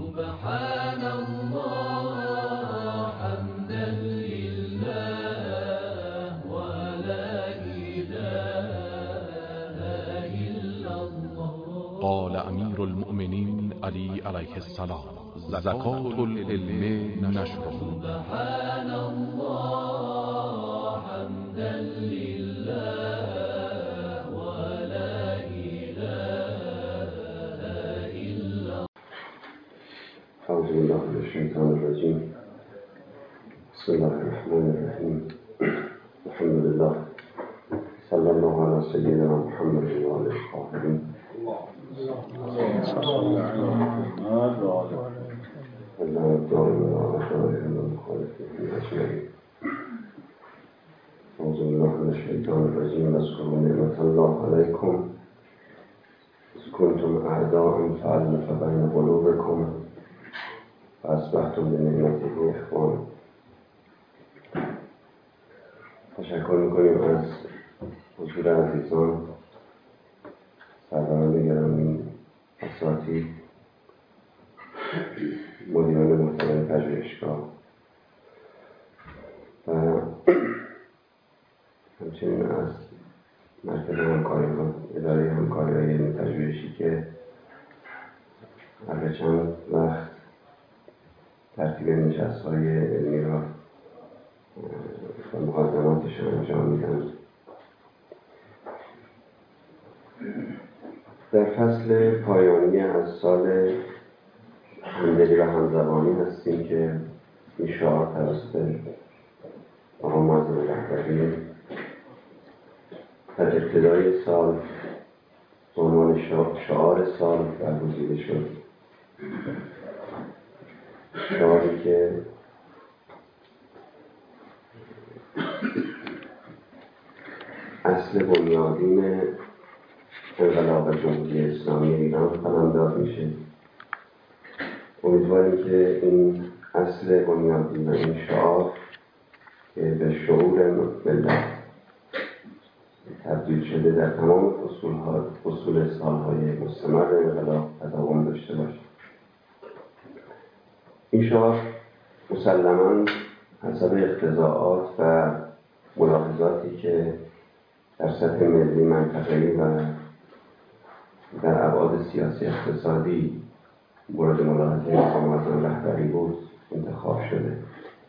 سبحان الله حمدا لله ولا إله إلا الله. قال امیر المؤمنین علی علیه السلام: زکات العلم نشره. سبحان الله حمدا لله ولا إله إلا الله. أعوذ بالله من الشيطان الرجيم. بسم الله الرحمن الرحيم. الحمد لله صلى الله على سيدنا محمد وآله الطاهرين. صلى الله عليه وسلم. الله الدائم وأشهدهم المخالفين أجمعين. أعوذ بالله من الشيطان الرجيم. واذكروا نعمة الله عليكم إذ كنتم أعداء فألف بين قلوبكم فأصبحتم بنعمته إخوانا. تشکر میکنیم از حضور عزیزان، سروران گرامی، اساتید، مدیران محترم پژوهشگاه و همچنین از مرکز همکاری‌ها، اداره همکاری‌های علمی پژوهشی که هر چند وقت ترتیب نشست‌های علمی را و مقدماتش انجام میدن. در فصل پایانی از سال همدلی و همزبانی هستیم که این شعار توسط آقا معظم رهبری در ابتدای سال به عنوان شعار سال برگزیده شد. شعاری که اصل بنیادین انقلاب جمهوری اسلامی ایران قلمداد میشه. امیدواریم که این اصل بنیادین و این شعار که به شعور ملت تبدیل شده در تمام فصول سالهای مستمر انقلاب تداوم داشته باشه. این شعار مسلماً حسب اقتضاعات و ملاحظاتی که در سطح ملی، منطقه‌ای و در ابعاد سیاسی اقتصادی مورد ملاحظه آقا معظم رهبری بود انتخاب شده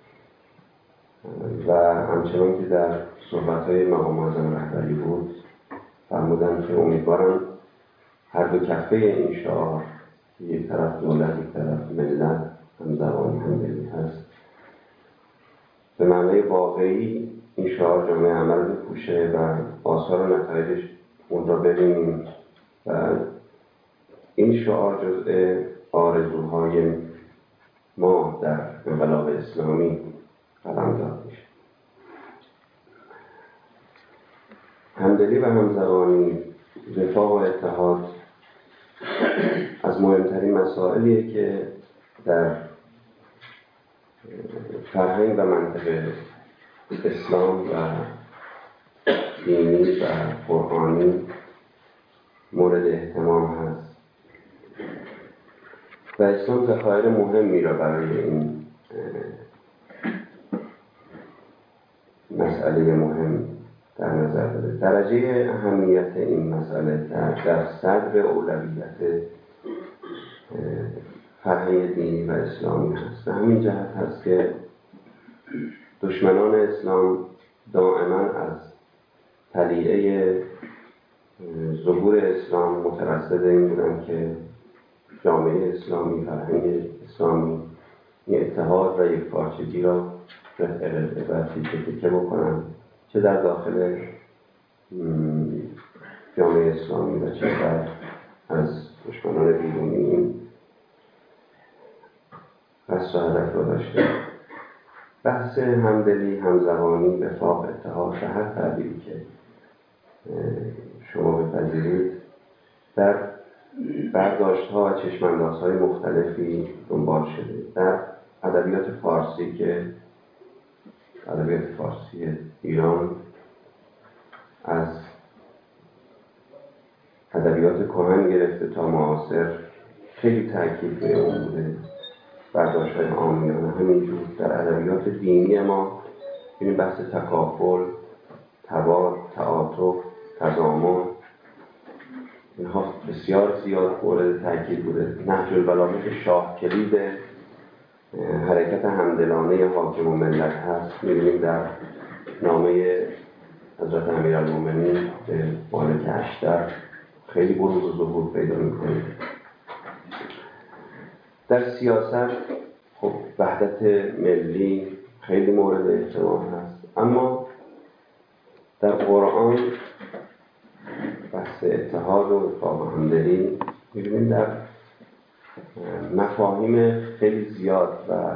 و همچنان که در صحبت‌های آقا معظم رهبری بود فرمودن که امیدوارم هر دو کفه این شعار، یک طرف دولت یک طرف ملت، هم زبانی هم ملی هست، به معنای واقعی این شعار جامعه عمل بپوشه و آثار و نتایجش اون را ببینیم و این شعار جزء آرزوهای ما در انقلاب اسلامی قلمداد میشه. همدلی و همزبانی، وفاق و اتحاد از مهمترین مسائلیه که در فرهنگ و منطق اسلام و دینی و قرآنی مورد اهتمام هست و اسلام ذخایر مهمی را برای این مسئله مهم در نظر داره. درجه اهمیت این مسئله در صدر اولویت فرهنگ دینی و اسلامی هست. به همین جهت هست که دشمنان اسلام دائما از طلیعه ظهور اسلام مترصد این بودن که جامعه اسلامی، فرهنگ اسلامی این اتحاد و یک پارچگی را قطعه و تیکه بکنن، چه در داخل جامعه اسلامی و چه در از دشمنان بیرونی این قصد و هدف را داشته. بحث همدلی، همزبانی، وفاق، اتحاد و هر تعبیری که شما بپذیرید در برداشت‌ها و چشم‌اندازهای مختلفی دنبال شده. در ادبیات فارسی که ادبیات فارسی ایران از ادبیات کهن گرفته تا معاصر خیلی تاکید به اون بوده، برداشت‌های عامیانه. همینجور در ادبیات دینی ما این بحث تکافل، تبار، تعاطف، تضامن، اینها بسیار زیاد مورد تاکید بوده. نهج البلاغه که شاه کلید حرکت همدلانه حاکم و ملت هست، می‌بینیم در نامه حضرت امیرالمومنین به مالک اشتر خیلی بروز و ظهور پیدا می‌کنه. در سیاست خب وحدت ملی خیلی مورد اهتمام هست، اما در قرآن بحث اتحاد و اتفاق و همدلی می‌بینیم در مفاهیم خیلی زیاد و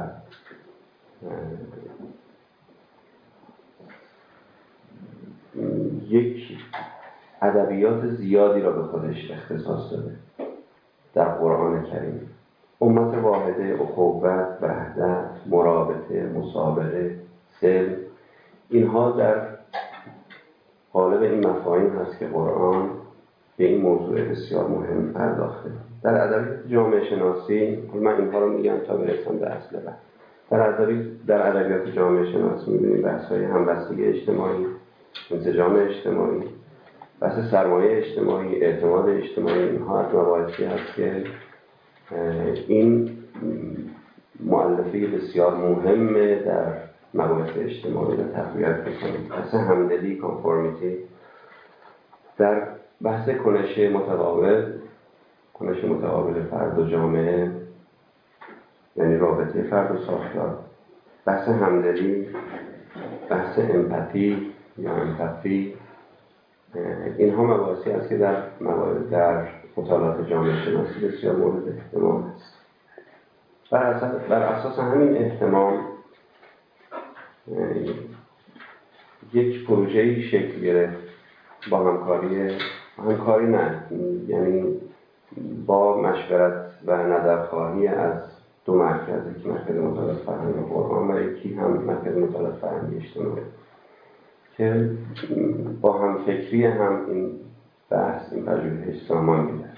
یک ادبیات زیادی را به خودش اختصاص داده در قرآن کریم. امت واحده، اخوت، وحدت، مرابطه، مسابقه، سلم، اینها در قالب این مفاهیم هست که قرآن به این موضوع بسیار مهم پرداخته. در ادبیات جامعه شناسی، من اینها رو میگم تا برسم به اصل بحث. در ادبیات جامعه شناسی می‌بینیم بحث‌های همبستگی اجتماعی، انسجام اجتماعی، بحث سرمایه اجتماعی، اعتماد اجتماعی. اینها از مباحثی هست که این مؤلفه بسیار مهمه در مباحث اجتماعی رو تقویت می‌کنه. بحث همدلی، کانفورمیتی. در بحث کنش متقابل فرد و جامعه، یعنی رابطه فرد و ساختار، بحث همدلی، بحث امپاتی یا امپاتی، اینها مباحثی است که در مطالعات جامعه شناسی بسیار مورد اهتمام است. بر اساس همین اهتمام یک پروژه‌ای شکل گرفت با همکاری نه، یعنی با مشورت و نظرخواهی از دو مرکز، یکی مرکز مطالعات فرهنگی قرآن و یکی هم مرکز مطالعات فرهنگی اجتماعی، که با هم فکری هم این بحث، این پژوهش سامان گرفت.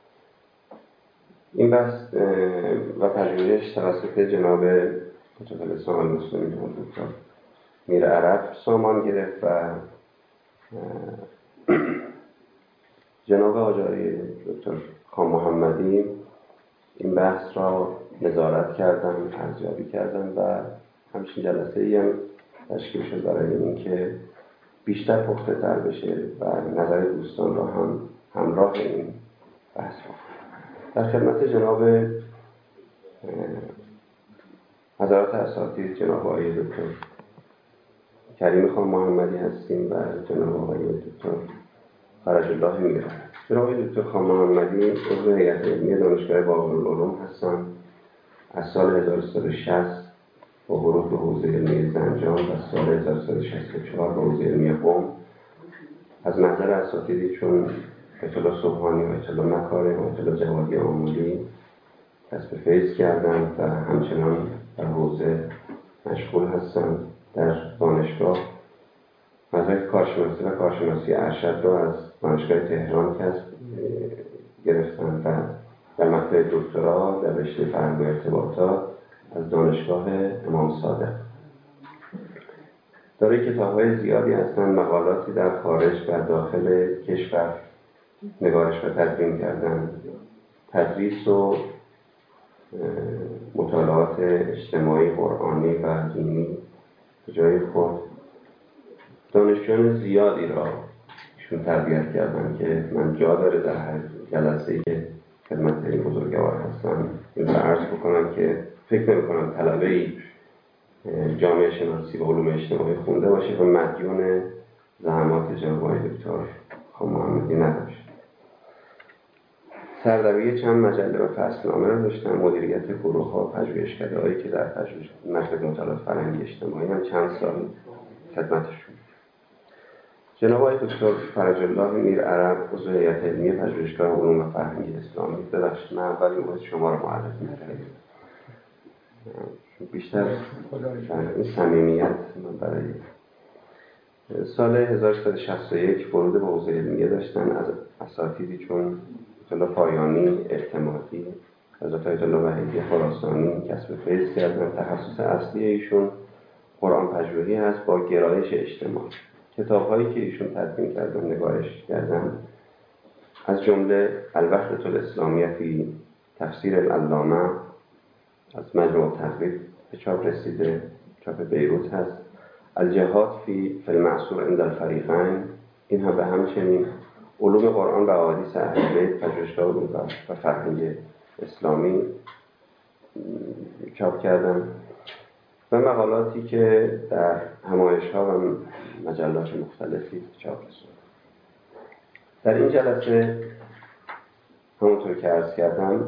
این بحث و پژوهش توسط جناب متخلصان المسلمین دکتر میر عرب سامان گرفت و جناب آقای دکتر خان محمدی این بحث را نظارت کردن، ارزیابی کردن و همچنین جلسه‌ای هم تشکیل شد برای اینکه بیشتر پخته تر بشه و نظر دوستان را هم همراه این بحث بکنه. در خدمت جناب حضرات اساتید جناب آقای دکتر کریم خان محمدی هستیم و جناب آقای دکتر فرج الله میر. جناب آقای دکتر خان محمدی عضو هیئت علمی دانشگاه بابالعلوم هستند. از سال 1360 با ورود به حوزه علمی زنجان و سال 1364 به حوزه علمی قم از نظر اساتیدی چون اطلاع صبحانی و اطلاع مکارم و اطلاع جوادی آمولی کسب فیض کردند و همچنان در حوزه مشغول هستند. در دانشگاه مدرک کارشناسی و کارشناسی ارشد را از دانشگاه تهران کسب گرفتند و در مقطع دکترا در رشته فرهنگ و ارتباطات از دانشگاه امام صادق. دارای کتاب‌های زیادی هستند، مقالاتی در خارج و داخل کشور نگارش و تدوین کردن، تدریس و مطالعات اجتماعی، قرآنی و دینی به جای خود. دانشجویان زیادی را ایشون تربیت کردن که من جا داره در هر جلسه‌ای که خدمت این بزرگوار هستم این را عرض بکنم که فکر نمی‌کنم طلبه‌ای جامعه شناسی و علوم اجتماعی خونده باشه و مدیون زحمات جناب آقای دکتر خان محمدی نباشه. سردبیر چند مجله و فصلنامه را داشتن، مدیریت گروه‌ها و پژوهشکده‌هایی که در مرکز مطالعات فرهنگی اجتماعی هم چند سال خدمتشون. جناب آقای دکتر فرج الله میر عرب عضو هیئت علمی پژوهشگاه علوم و فرهنگی اسلامی. ببخشید من اول این شما رو معرفی می‌کردم. بیشتر این صمیمیت من برای سال 1361 ورود به حوزه علمیه داشتن از اساتیدی چون اطلاع پایانی، اعتمادی، حضرت آیت الله وحیدی خراسانی کسب فیض کردن. تخصص اصلی ایشون قرآن پژوهی هست با گرایش اجتماعی. کتاب‌هایی که ایشون تدوین کردن، نگارش کردن، از جمله الوحدة الاسلامیه فی تفسیر العلامه از مجموع تحقیق به چاپ رسیده، چاپ بیروت هست. الجهاد فی المعصور عند الفریقین، این هم به همچنین علوم قرآن و احادیث اهل بیت، پژوهش‌های علوم و فرهنگ اسلامی چاپ کردن و مقالاتی که در همایش‌ها و مجلات مختلفی چاپ رسید. در این جلسه همونطور که عرض کردم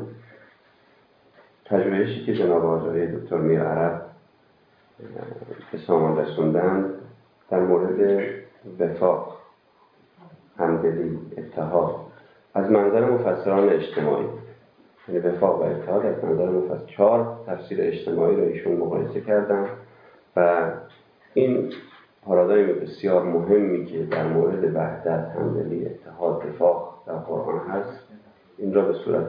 پژوهشی که جناب آقای دکتر میرعرب به سامان رسوندن در مورد وفاق، همدلی، اتحاد از منظر مفسران اجتماعی، یعنی وفاق و اتحاد از منظر مفسر 4 تفسیر اجتماعی را ایشون مقایسه کردن و این پارادایم بسیار مهمی که در مورد وحدت، همدلی، اتحاد، وفاق در قرآن هست، این را به صورت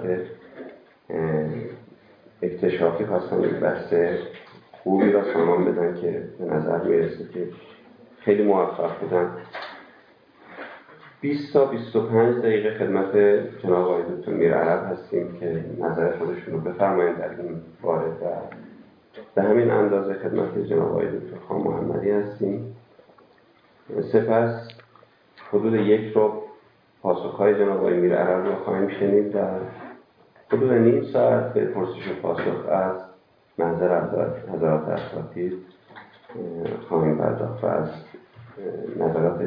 اکتشافی خواستن یک بحث خوبی را سامان بدن که به نظر میرسه که خیلی موفق بودن. 20 تا 25 دقیقه خدمت جناب آقای دکتر میرعرب هستیم که نظر خودشون رو بفرمایند در این باره و به همین اندازه خدمت جناب آقای دکتر خان محمدی هستیم. سپس حدود 1 رو پاسخهای جناب آقای میرعرب رو خواهیم شنید. در حدود نیم ساعت به پرسش و پاسخ از منظر حضرات اساتید خواهیم پرداخت و از نظرات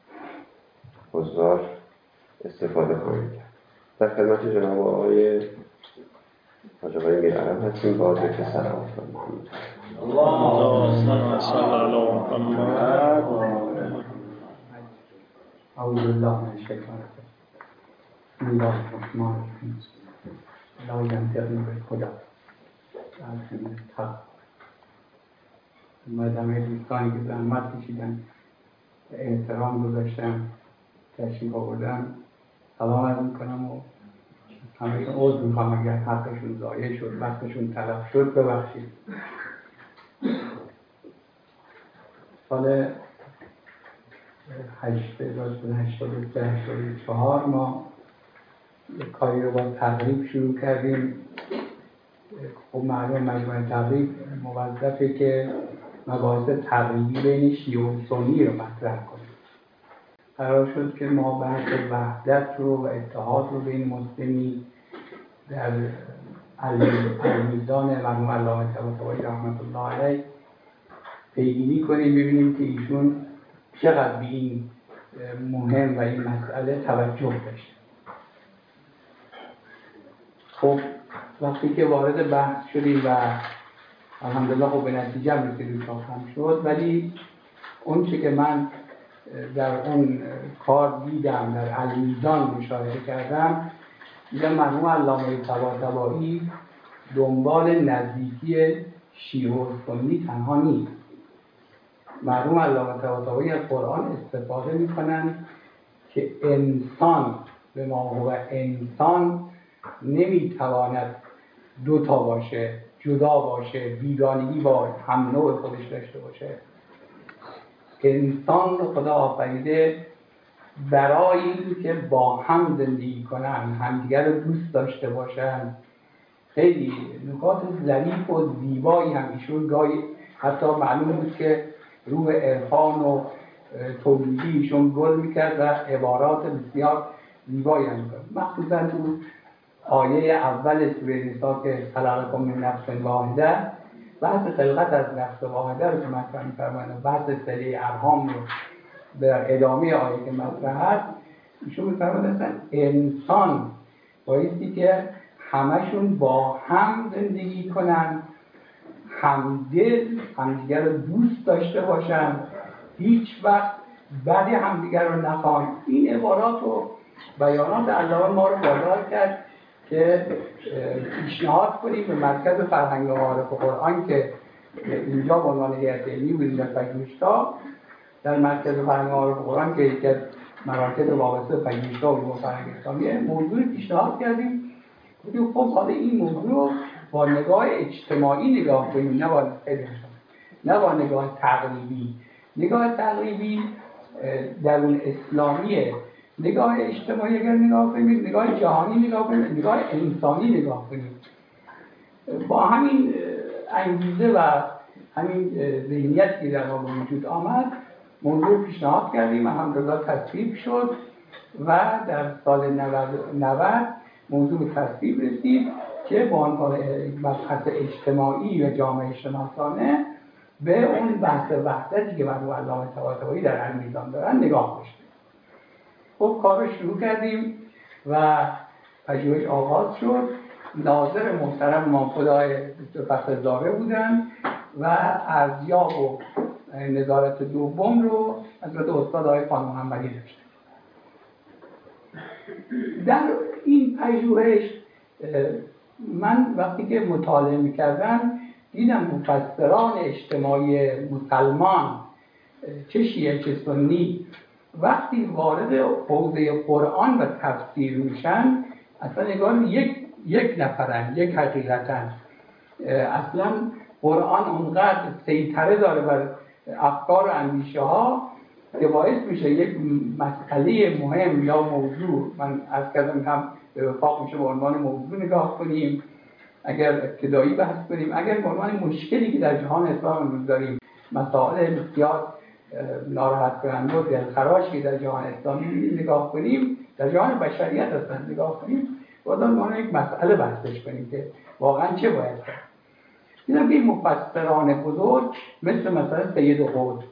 حضار استفاده خواهیم کرد. در خدمت جناب آقای حاج آقای میرعرب هستیم با ذکر صلوات محمد. اللهم صل علی محمد. اعوذ بالله من الشیطان الرجیم. بسم الله الرحمن الرحیم. لا ینطق بالهدی ولکن بالحق. مادام دوستانی که زحمت کشیدن و احترام گذاشتن تشریف آوردن سلام عرض میکنم و همه‌شون عذر میخوام اگر حقشون ضایع شد، وقتشون تلف شد، ببخشید. سال 83-84 ما یک کاری رو با تقریب شروع کردیم. خب معلوم مجموعه تقریب موظفه که مباحث تقریبی بین شیعه و سنی رو مطرح کنیم. قرار شد که ما بحث وحدت رو و اتحاد رو بین مسلمین در المیزان مرحوم علامه طباطبایی رحمت الله علیه پیگیری کنیم، ببینیم که ایشون چقدر به این مهم و این مسئله توجه داشت. خب وقتی که وارد بحث شدیم و الحمدلله خب به نتیجه هم رسیدیم هم شد، ولی اون چی که من در اون کار دیدم، در المیزان مشاهده کردم، دیدم مرحوم علامه طباطبایی دنبال نزدیکی شیعه و سنی تنها نیست. مرحوم علامه طباطبایی از قرآن استفاده میکنن که انسان به ما هو انسان نمیتواند دوتا باشه، جدا باشه، بیگانگی با هم نوع خودش داشته باشه. انسان رو خدا آفریده برای این که با هم زندگی کنن، همدیگر رو دوست داشته باشن. خیلی نکات ظریف و زیبایی هم ایشون گاهی حتی معلوم بود که روح عرفان و تولیدی ایشون گل میکرد و عبارات بسیار زیبایی هم میکرد. مخصوصا تو آیه اول سوره نساء که خلقکم من نفس واحده، بحث خلقت از نفس واحده رو که مطرح می‌فرمایند، بحث صله ارحام رو در ادامه آیه که مطرح هست ایشون می‌فرمایند اصلا انسان بایستی که همشون با هم زندگی کنن، همدل، همدیگر رو دوست داشته باشن، هیچ وقت بد همدیگر رو نخوان. این عبارات و بیانات علامه ما رو وادار کرد که پیشنهاد کنیم به مرکز فرهنگ و معارف قرآن که اینجا به عنوان هیئت علمی بودیم در پژوهشگاه، در مرکز فرهنگ و معارف قرآن که یکی از مراکز وابسته به پژوهشگاه علوم فرهنگ اسلامیه، موضوع پیشنهاد کردیم گفتیم خب حالا این موضوع رو با نگاه اجتماعی نگاه کنیم، نه با نگاه تقریبی. نگاه تقریبی در اون اسلامیه، نگاه اجتماعی اگر نگاه کنیم، نگاه جهانی نگاه کنیم، نگاه انسانی نگاه کنیم. با همین انگیزه و همین ذهنیتی که در ما وجود آمد موضوع پیشنهاد کردیم، الحمدلله تصویب شد و در سال 90 موضوع به تصویب رسید که با عنوان مبحث اجتماعی و جامعه شناسانه به اون بحث وحدتی که مرحوم علامه طباطبایی در المیزان دارن نگاه بشه. خب کار رو شروع کردیم و پژوهش آغاز شد. ناظر محترم امام خدای دکتر فخرزاده بودن و ارزیاب و نظارت دوم رو حضرت استاد آقای خان محمدی داشتن. در این پژوهش من وقتی که مطالعه می‌کردم دیدم مفسران اجتماعی مسلمان چه شیعه چه سنی وقتی وارد حوزه قرآن و تفسیر میشن اصلا نگاه یک نفرن، یک حقیقتن. اصلا قرآن اونقدر سیطره داره بر افکار و اندیشه ها که باعث میشه یک مسئله مهم یا موضوع، من عرض کردم هم به وفاق میشه به عنوان موضوع نگاه کنیم، اگر ابتدایی بحث کنیم، اگر به عنوان مشکلی که در جهان اسلام امروز داریم، مسائل بسیار ناراحت کننده و دلخراشی در جهان اسلامی نگاه کنیم، در جهان بشریت اصلا نگاه کنیم، باید ما یک مسئله بحثش کنیم که واقعا چه باید کرد. دیدم که این مفسران بزرگ مثلا سید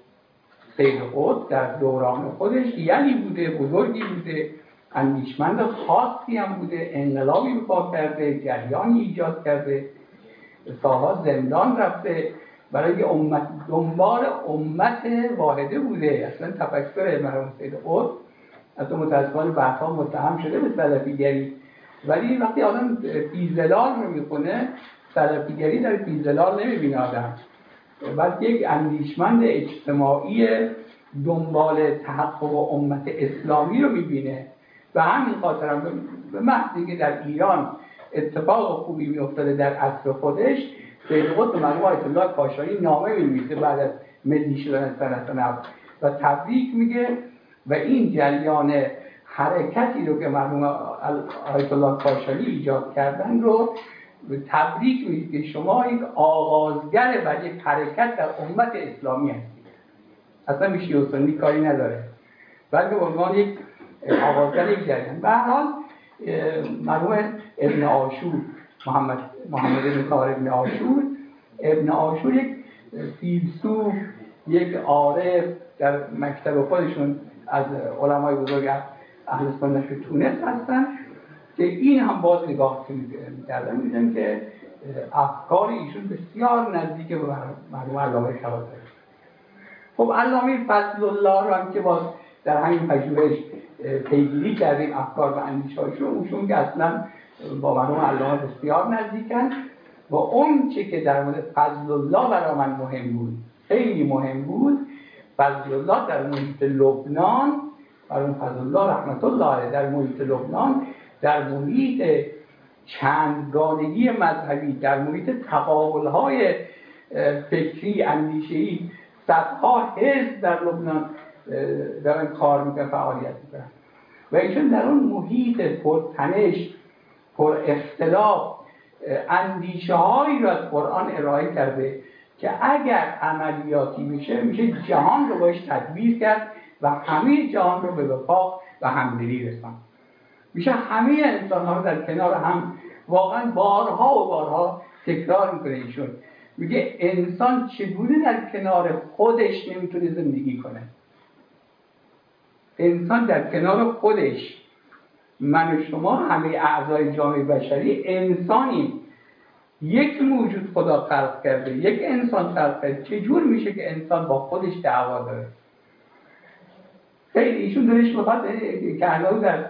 قطب در دوران خودش یعنی بوده، بزرگی بوده، اندیشمند خاصی هم بوده، انقلابی به پا کرده، جریانی ایجاد کرده، سالها زندان رفته، برای امت دنبال امت واحده بوده. اصلا تفکر مرحوم سید قطب اصلا متاسفانه بعدها متهم شده به سلفیگری، ولی وقتی آدم فیزلال رو میخونه سلفیگری در فیزلال نمیبینه آدم، بلکه یک اندیشمند اجتماعی دنبال تحقق امت اسلامی رو میبینه. و همین خاطر هم به محضی که در ایران اتفاق خوبی میافتاده در عصر خودش، سید قطب مرحوم آیت الله کاشانی نامه می‌نویسه بعد از ملی شدن سنت 90 و تبریک میگه و این جریان حرکتی رو که مرحوم آیت الله کاشانی ایجاد کردن رو تبریک میگه که شما یک آغازگر و یک حرکت در امت اسلامی هستید. اصلا به شیعه و سنی کاری نداره، بلکه به عنوان یک آغازگر یک جریان. به هر حال مرحوم ابن عاشور، محمد بن طاهر ابن عاشور یک فیلسوف، یک عارف در مکتب خودشون از علمای بزرگ اهل سنت تونس هستن که این هم باز نگاه کردن میدن که افکار ایشون بسیار نزدیک به مرحوم علامه طباطبایی. خب علامه فضل الله رو هم که باز در همین پژوهش پیگیری کردیم افکار و اندیشه‌هاشون، اوشون که اصلا با مرحوم علامه بسیار نزدیکن و اون چه که در مورد فضل الله برای من مهم بود، خیلی مهم بود، فضل الله در محیط لبنان، مرحوم فضل الله رحمت الله علیه در محیط لبنان، در محیط چندگانگی مذهبی، در محیط تقابل‌های فکری اندیشه‌ای، صدها حزب در لبنان دارن کار میکنن، فعالیت میکنن و ایشون در اون محیط پرتنش، پر اختلاف، اندیشه هایی را از قرآن ارائه کرده که اگر عملیاتی میشه جهان رو باش تدبیر کرد و همه جهان رو به وفاق و همدلی رساند. میشه همه انسان ها رو در کنار هم، واقعا بارها و بارها تکرار میکنه ایشون، میگه انسان چگونه در کنار خودش نمیتونه زندگی کنه. انسان در کنار خودش، من و شما همه اعضای جامعه بشری انسانیم، یک موجود خدا خلق کرده، یک انسان خلق کرده، چجور میشه که انسان با خودش دعوا داره؟ خیلی ایشون دلش میخواد که الان در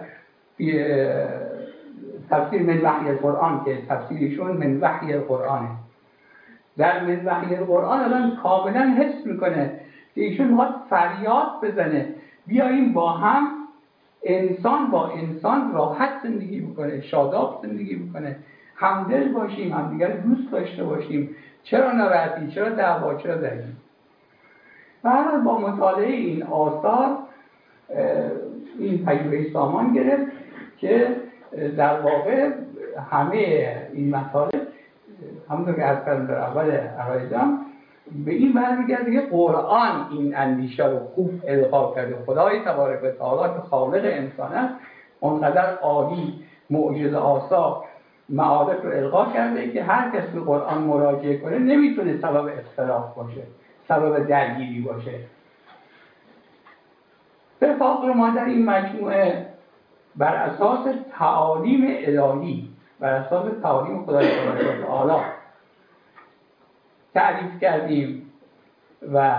تفسیر من وحی القرآن که تفسیرشون من وحی القرآنه، در من وحی القرآن الان کاملا حس میکنه که ایشون میخواد فریاد بزنه بیاییم با هم انسان با انسان راحت زندگی بکنه، شاداب زندگی بکنه، همدل باشیم، همدیگر دوست داشته باشیم. چرا ناراحتی؟ چرا دعوا؟ چرا درگیری؟ بعد با مطالعه این آثار این پژوهش سامان گرفت که در واقع همه این مطالب همونطور که عرض کردم در اول عرایزم به این برمیگرده که قرآن این اندیشه رو خوب القا کرده. خدای تبارک و تعالی که خالق انسان است اونقدر عالی معجزه آسا معارف رو القا کرده که هر کس به قرآن مراجعه کنه نمیتونه سبب اختلاف باشه، سبب درگیری باشه. به فاقر ما در این مجموعه بر اساس تعالیم الهی، بر اساس تعالیم خدای تبارک و تعالی تعریف کردیم و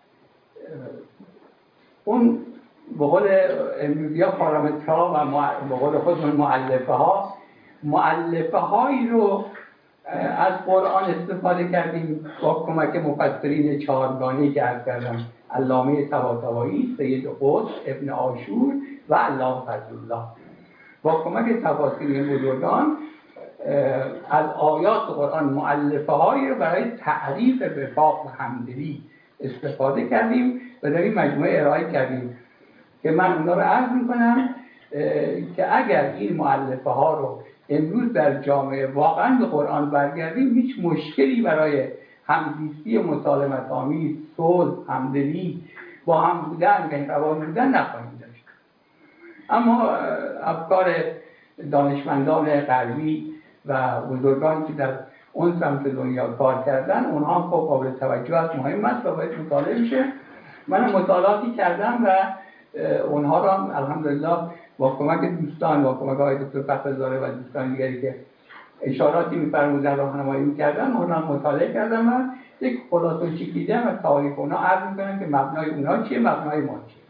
اون به قول امروزی‌ها پارامترها و به قول خودمون مؤلفه هایی رو از قرآن استفاده کردیم با کمک مفسرین چهارگانه‌ای که عرض کردم، علامه طباطبایی، سید قطب، ابن عاشور و علامه فضل‌الله. با کمک تفاسیر این بزرگان از آیات قرآن مؤلفه هایی رو برای تعریف وفاق و همدلی استفاده کردیم و در این مجموعه ارائه کردیم که من اونا رو عرض میکنم که اگر این مؤلفه ها رو امروز در جامعه واقعا به قرآن برگردیم هیچ مشکلی برای همزیستی مسالمت آمیز، صلح، همدلی، با هم بودن، بین‌روان بودن نخواهیم داشت. اما افکار دانشمندان غربی و بزرگانی که در اون سمت دنیا کار کردن اونها خب قابل توجه است، مهم است و باید مطالعه میشه. من مطالعاتی کردم و اونها را هم الحمدلله با کمک دوستان، با کمک آقای دکتر فخرزاده و دوستان دیگری که اشاراتی می‌فرمودن راهنمایی می‌کردن اونها مطالعه کردم و یک خلاصه چکیدم و تعریف اونها عرض می‌کنم که مبنای اونها چیه، مبنای ما چیه.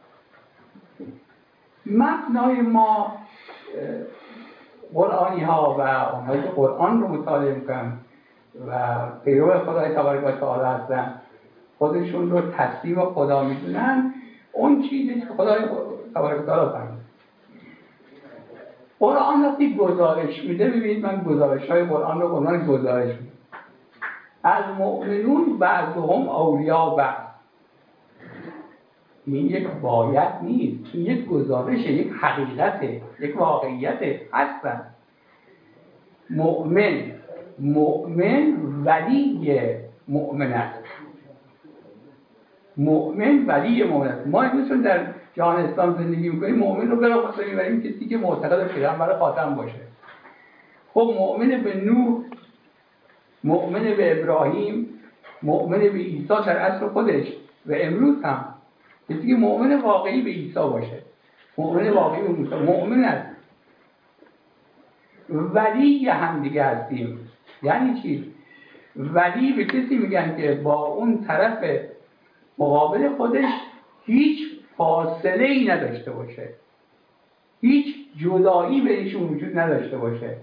مبنای ما قرآنی ها و اونهایی که قرآن رو مطالعه میکنن و پیرو خدای تبارک و تعالی هستن، خودشون رو تسلیم خدا میدونن، اون چیزی که خدای تبارک و تعالی فرمود. قرآن وقتی گزارش میده، ببینید من گزارش های قرآن رو قرآن گزارش میده. از مؤمنون بعضهم اولیاء بعض. این یک باید نیست، این یک گزارشه، یک حقیقته، یک واقعیته. هستن مؤمن ولی مؤمن است. مؤمن ولی مؤمن است. ما امروز در جهان اسلام زندگی میکنیم، مؤمن رو بلافاصله میبریم کسی که معتقد پیغمبر خاتم باشه. خب مؤمن به نوح، مؤمن به ابراهیم، مؤمن به عیسی در عصر خودش و امروز هم کسی که مؤمن واقعی به عیسی باشه، مؤمن واقعی به موسی، مؤمن است. ولی هم دیگه هستیم. یعنی چی؟ ولی به کسی میگن که با اون طرف مقابل خودش هیچ فاصله ای نداشته باشه، هیچ جدایی بینشون وجود نداشته باشه.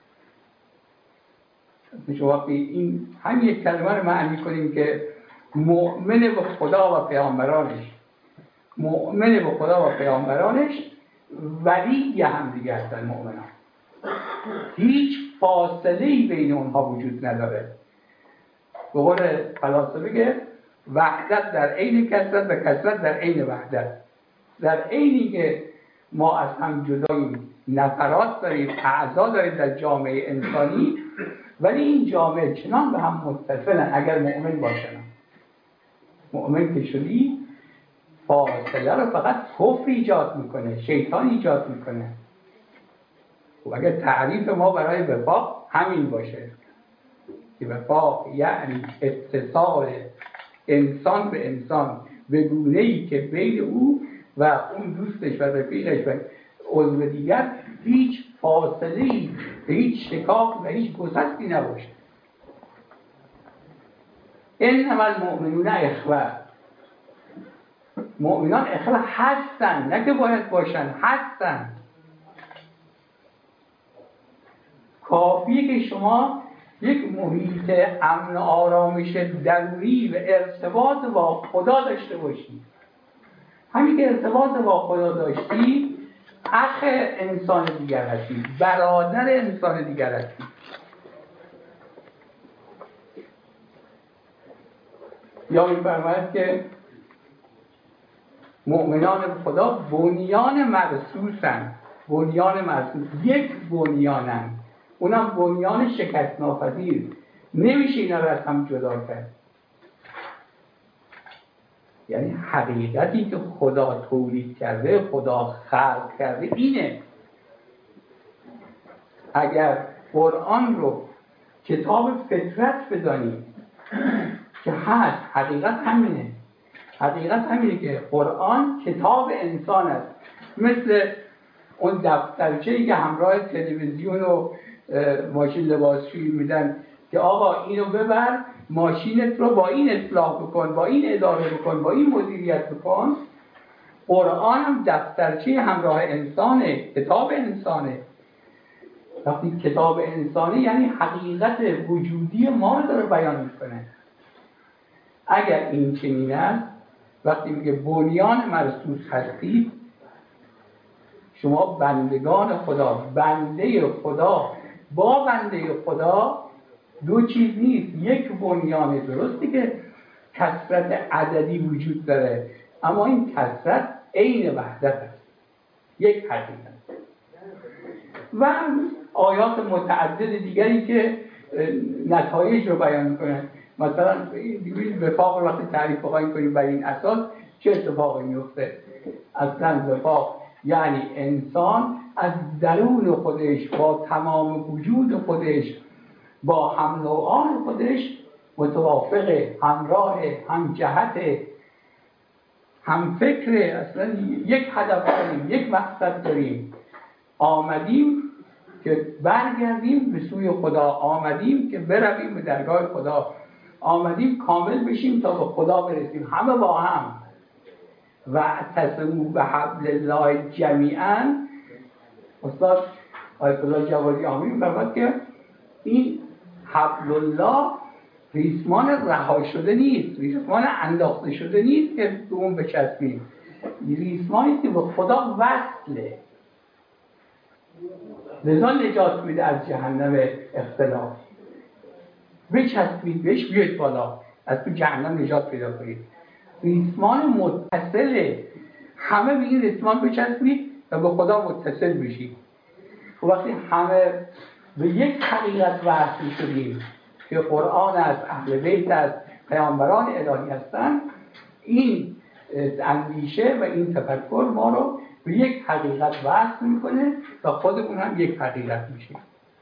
شما این همین یک کلمه رو معنی کنیم که مؤمن به خدا و پیامبرانش، مؤمن به خدا و پیامبرانش ولی هم دیگه هستن مؤمنان. هیچ فاصله‌ای بین اونها وجود نداره. به قول فلاسفه که وحدت در عین کثرت و کثرت در عین وحدت. در عینی که ما از هم جداییم، نفرات داریم، اعضا داریم در جامعه انسانی، ولی این جامعه چنان به هم متصلن اگر مؤمن باشن. مؤمن که شدی فاصله رو فقط کفر ایجاد میکنه، شیطان ایجاد میکنه. و اگر تعریف ما برای وفاق همین باشه که وفاق یعنی اتصال انسان به انسان به گونه‌ای که بین او و اون دوستش و رفیقش و عضو دیگر هیچ فاصله‌ای، هیچ شکاف و هیچ گسستی نباشه. انما المؤمنون اخوه. مؤمنان اخوه هستن، نه که باید باشن، هستن. کافیه که شما یک محیط امن و آرامش درونی و ارتباط با خدا داشته باشید. همین که ارتباط با خدا داشتی اخ انسان دیگر هستی، برادر انسان دیگر هستی. یا می‌فرماید که مؤمنان خدا بنیان مرصوصند. بنیان مرصوص یک بنیانن، اونم بنیان شکست ناپذیر، نمیشه اینا رو از هم جدا کرد. یعنی حقیقتی که خدا تولید کرده، خدا خلق کرده اینه. اگر قرآن رو کتاب فطرت بدانیم که هست، حقیقت همینه. حقیقت همینه که قرآن کتاب انسان است. مثل اون دفترچه‌ای که همراه تلویزیون و ماشین لباسشویی میدن که آقا اینو ببر، ماشینت رو با این اصلاح بکن، با این اداره بکن، با این مدیریت بکن. قرآن هم دفترچه همراه انسانه، کتاب انسانه. وقتی کتاب انسانه یعنی حقیقت وجودی ما رو داره بیان میکنه. اگر این چنین است، وقتی میگه بنیان مرصوص هستید، شما بندگان خدا، بنده خدا با بنده خدا دو چیز نیست. یک بنیان، درسته که کثرت عددی وجود داره، اما این کثرت عین وحدت است، یک حقیقت. و آیات متعدد دیگری که نتایج رو بیان میکنن. مثلا وفاق وقتی تعریف بخواهیم کنیم بر این اساس چه اتفاقی میفته؟ اصلا وفاق یعنی انسان از درون خودش با تمام وجود خودش، با هم نوعان خودش متوافق، همراه، هم جهت، هم فکر، اصلا یک هدف داریم، یک مقصد داریم. آمدیم که برگردیم به سوی خدا، آمدیم که برویم به درگاه خدا، آمدیم کامل بشیم تا به خدا برسیم، همه با هم. و اعتصموا بحبل الله جمیعا. استاد آیت الله جوادی آمین می‌فرماید که این حبل الله ریسمان رها شده نیست، ریسمان انداخته شده نیست که به اون بچسبیم، ریسمانی که به خدا وصله. لذا نجات میده از جهنم اختلاف. بچسبید بهش، بیاید بالا، از تو جهنم نجات پیدا کنید. ریسمان متصله، همه به این ریسمان بچسبید و به خدا متصل بشید. و وقتی همه به یک حقیقت وصل شدیم که قرآن است، اهل بیت است، پیامبران الهی هستند، این اندیشه و این تفکر ما رو به یک حقیقت وصل میکنه و خودمون هم یک حقیقت میشیم.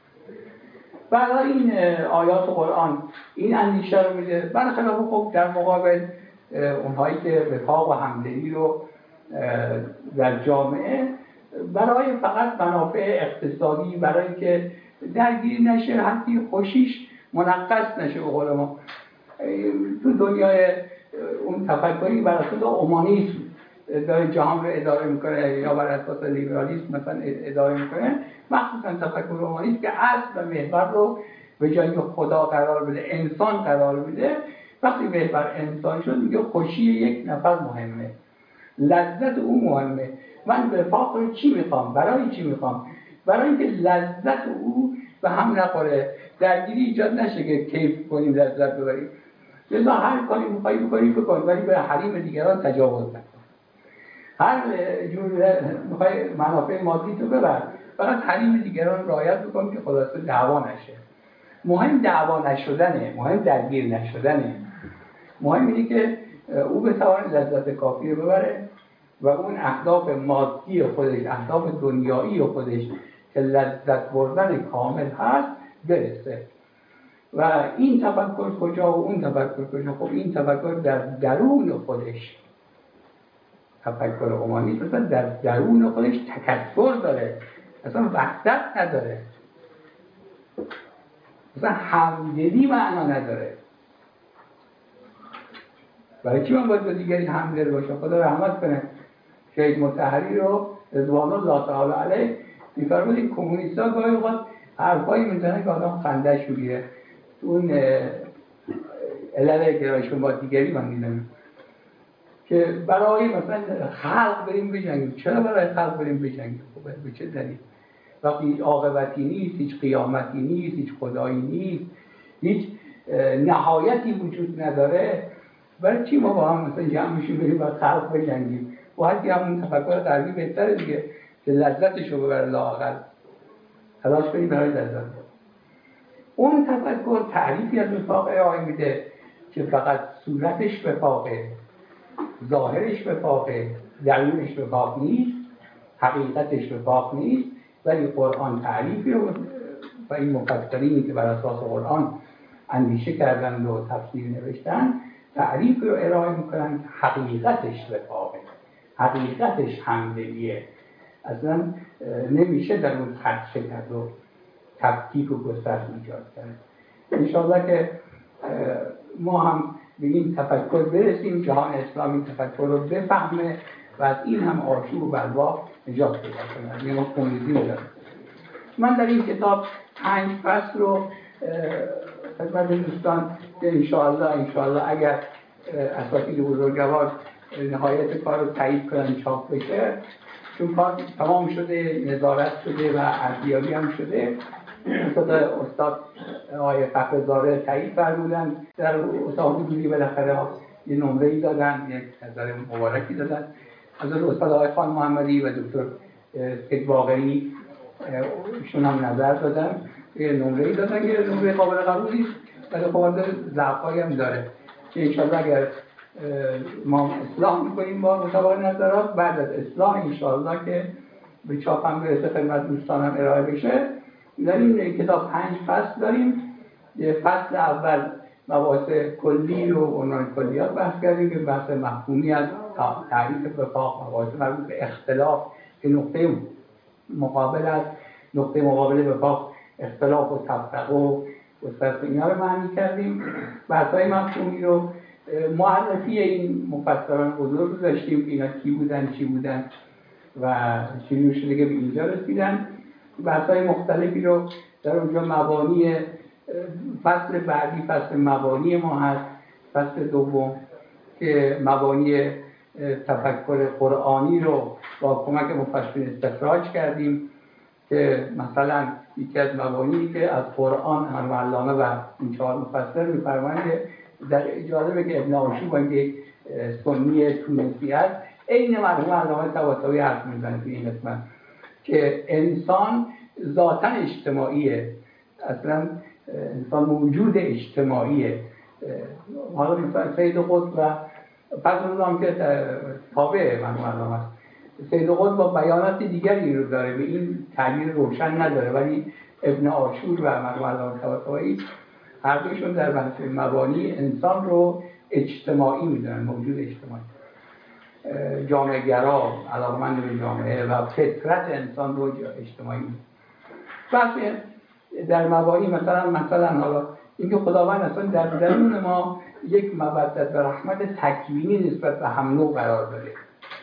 برای این آیات قرآن این اندیشه رو میده. برخلاف خب در مقابل اونهایی که وفاق و همدلی رو در جامعه برای فقط منافع اقتصادی، برای که درگیری نشه، حتی خوشیش منقص نشه، به قول ما تو دنیای اون تفکری بر اساس اومانیسم داره جهان رو اداره میکنه یا بر اساس لیبرالیسم مثلا اداره میکنه، مخصوصا تفکر اومانیسم که اصل و محور رو به جای خدا قرار بده، انسان قرار بده. وقتی محور انسان شد میگه خوشی یک نفر مهمه، لذت او مهمه. من وفاق رو چی میخوام؟ برای چی میخوام؟ برای اینکه لذت او به هم نخوره، درگیری ایجاد نشه که کیف کنیم، لذت ببریم. لذا هر کاری میخوایی بکنی بکن، ولی به حریم دیگران تجاوز نکن. هر جور میخوای منافع مادی تو ببر، فقط حریم دیگران رعایت بکن که خلاصه دعوا نشه. مهم دعوا نشدنه، مهم درگیر نشدنه. مهم اینه که او بتواند لذت کافی رو ببره و اون اهداف مادی خودش، اهداف دنیایی خودش که لذت بردن کامل هست برسه. و این تفکر کجا و اون تفکر کجا؟ خب این تفکر در درون خودش، تفکر اومانی مثلا در درون خودش تکثر داره، اصلا وحدت نداره، اصلا همدلی معنا نداره. برای چی من باید با دیگری همدل باشم؟ خدا رحمت کنه شهید مطهری رو رضوان الله تعالی علیه می‌فرمود این کمونیست‌ها گاهی اوقات حرفایی میزنن که آدم خنده‌اش میگیره. اون علل گرایشون با دیگری من دیدم که برای مثلا خلق بریم بجنگیم. چرا برای خلق بریم بجنگیم؟ خب به چه دلیل؟ وقتی عاقبتی نیست، هیچ قیامتی نیست، هیچ خدایی نیست، هیچ نهایتی وجود نداره، برای چی ما با هم مثلا جمع میشیم بریم با خلق بجنگیم؟ باید همون تفکر غربی بهتره دیگه که لذتش رو ببره لااقل تلاش کنیم برای لذت. اون تفکر تعریفی از وفاق ارائه میده که فقط صورتش وفاقه، ظاهرش وفاقه، درونش وفاق نیست، حقیقتش وفاق نیست. ولی قرآن تعریفی رو و این مفسرینی که بر اساس قرآن اندیشه کردن و تفسیر نوشتن تعریفی رو ارائه میکنن که حقیقتش وفاقه، حقیقتش همدلیه. اصلا نمیشه در اون خدشه کرد و تفکیک و گسترش ایجاد کرد. انشاءالله که ما هم به این تفکر برسیم، جهان اسلامی این تفکر رو بفهمه و از این هم آشوب و بلوا نجات پیدا کنه. یعنی ما کمونیسم داریم. من در این کتاب 5 فصل رو خدمت دوستان انشاءالله اگر اساتید بزرگوار نهایت کار رو تایید کنن چاپ بشه، چون کار تمام شده، نظارت شده و ارزیابی هم شده. استاد آقای فخرزاده تایید فرمودن، در اتاق حضوری بالاخره یه نمره‌ای دادن، یک نظر مبارکی دادن. از استاد آقای خان محمدی و دکتر سید باقری ایشون هم نظر دادن، یه نمره‌ای دادن که نمره قابل قبولی است، ولی خب ضعفایی هم داره که انشاءالله اگر ما اصلاح میکنیم با مطابق نظرات، بعد از اصلاح انشاءالله که به چاپ هم برسه خدمت دوستانم ارائه بشه. در این کتاب 5 فصل داریم. فصل اول مباحث کلی رو عنوان کلیات بحث کردیم که بحث مفهومی از تعریف وفاق، مباحث مربوط به اختلاف که نقطه مقابل است، نقطه مقابل وفاق اختلاف و تفرقه و گسترش اینا رو معنی کردیم. بحث‌های مفهومی رو معرفی این مفسران بزرگ داشتیم که اینا کی بودن، چی بودن و چجور شده که به اینجا رسیدن. بحث‌های مختلفی رو در اونجا مبانی فصل بعدی، فصل مبانی ما هست، فصل دوم که مبانی تفکر قرآنی رو با کمک مفسرین استخراج کردیم که مثلا یکی از مبانی که از قرآن مرحوم علامه و این 4 مفسر می‌فرمایند که در جالبه که ابن آشوب یک سنی تونسی است، عین مرحوم علامه طباطبایی حرف می‌زنه توی این قسمت که انسان ذاتاً اجتماعیه، اصلا انسان موجود اجتماعیه. حالا مثلا سید قطب و پس اونم که تابع مرحوم علامه است، سید قطب با بیانات دیگری رو داره، به این تعبیر روشن نداره، ولی ابن عاشور و مرحوم علامه طباطبایی هر دوشون در بحث مبانی انسان رو اجتماعی میدونن، موجود اجتماعی، جامعه گرا، علاقمند به جامعه و فطرت انسان رو اجتماعی میدونن. بحث در مبانی مثلا حالا اینکه خداوند اصلا در درون ما یک مودت و رحمت تکوینی نسبت به هم نوع قرار داده.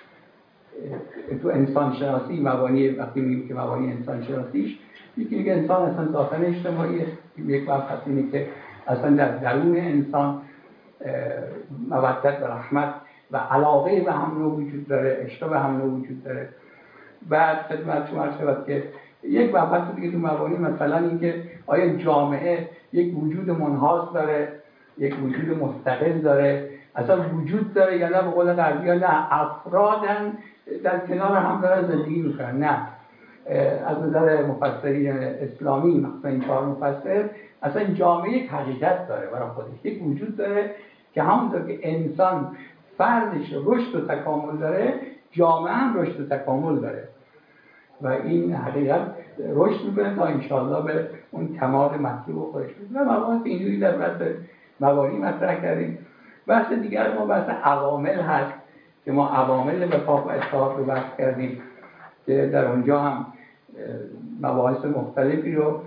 تو انسان شناسی مبانی وقتی میگیم که مبانی انسان شناسیش یکی که انسان اصلا ذاتاً اجتماعیه، یک مبحث اینه که اصلا در درون انسان مودت و رحمت و علاقه به هم نوع وجود داره، عشق به هم نوع وجود داره. بعد خدمت شما عرض شود که یک مبحث دیگه تو مبانی مثلا اینکه آیا جامعه یک وجود منحاز داره، یک وجود مستقل داره، اصلا وجود داره یا نه؟ به قول غربی‌ها نه، افرادن در کنار هم دارن زندگی میکنن. نه، از نظر مفسرین اسلامی مثلا این 4 مفسر اصلا جامعه یک حقیقت داره برای خودش، یک وجود داره که همونطور که انسان فردش رشد و تکامل داره، جامعه هم رشد و تکامل داره و این حقیقت رشد میکنه تا انشاءالله به اون کمال مطلوب خودش برسه. و مباحث اینجوری در بحث مبانی مطرح کردیم. بحث دیگر ما بحث عوامل هست که ما عوامل وفاق و اتحاد رو بحث کردیم که در اونجا هم مباحث مختلفی رو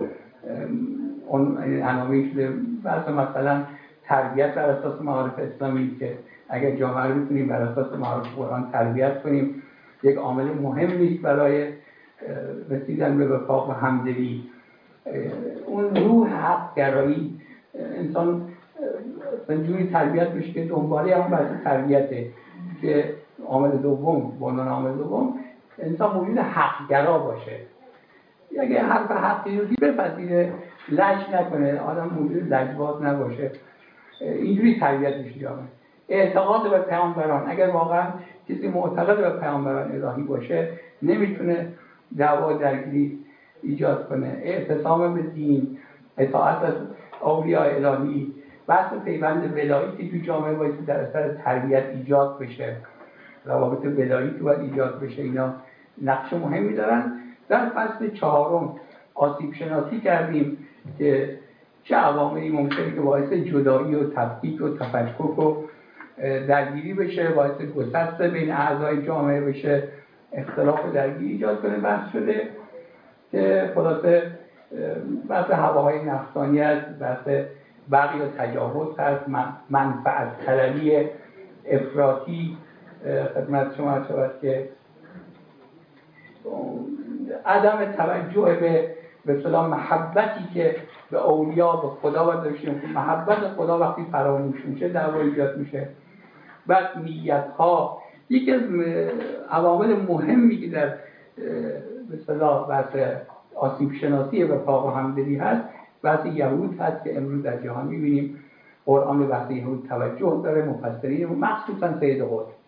عناوین شده. بحث مثلا تربیت بر اساس معارف اسلامی که اگر جامعه رو بتونیم بر اساس معارف قرآن تربیت کنیم، یک عامل مهم نیست برای رسیدن به وفاق و همدلی. اون روح حق گرایی انسان جوری تربیت بشه که دنباله هم بحث تربیته که عامل دوم، به عنوان عامل دوم انسان موجود حقگرا باشه. اگه حرف حقی رو بپذیره، لج نکنه، آدم موجود لجباز نباشه، اینجوری تربیت میشه جامعه. اعتقاد به پیامبران، اگر واقعا کسی معتقد به پیامبران الهی باشه نمیتونه دعوا درگیری ایجاد کنه. اعتصام به دین، اطاعت از اولیاء الهی، بحث پیوند ولایتی تو جامعه باید در اثر تربیت ایجاد بشه، روابط ولایتی باید ایجاد بشه. اینا نقش مهمی دارن. در فصل 4 آسیب شناسی کردیم که چه عواملی ممکنه که باعث جدایی و تفکیک و تفکک و درگیری بشه، باعث گسست بین اعضای جامعه بشه، اختلاف و درگیری ایجاد کنه. بحث شده که خلاصه بحث هواهای نفسانیت، بحث بغی و تجاوز هست، منفعت طلبی افراطی خدمت شما شود که عدم توجه به اصطلاح محبتی که به اولیاء، به خدا باید داشتیم. محبت خدا وقتی فراموش میشه دعوا ایجاد میشه. بعد نیت‌ها یکی از عوامل مهمی که در به اصطلاح بحث آسیب شناسی وفاق و همدلی هست، بحث یهود هست که امروز در جهان می‌بینیم قرآن به بحث یهود توجه داره. مفسرین مخصوصا سید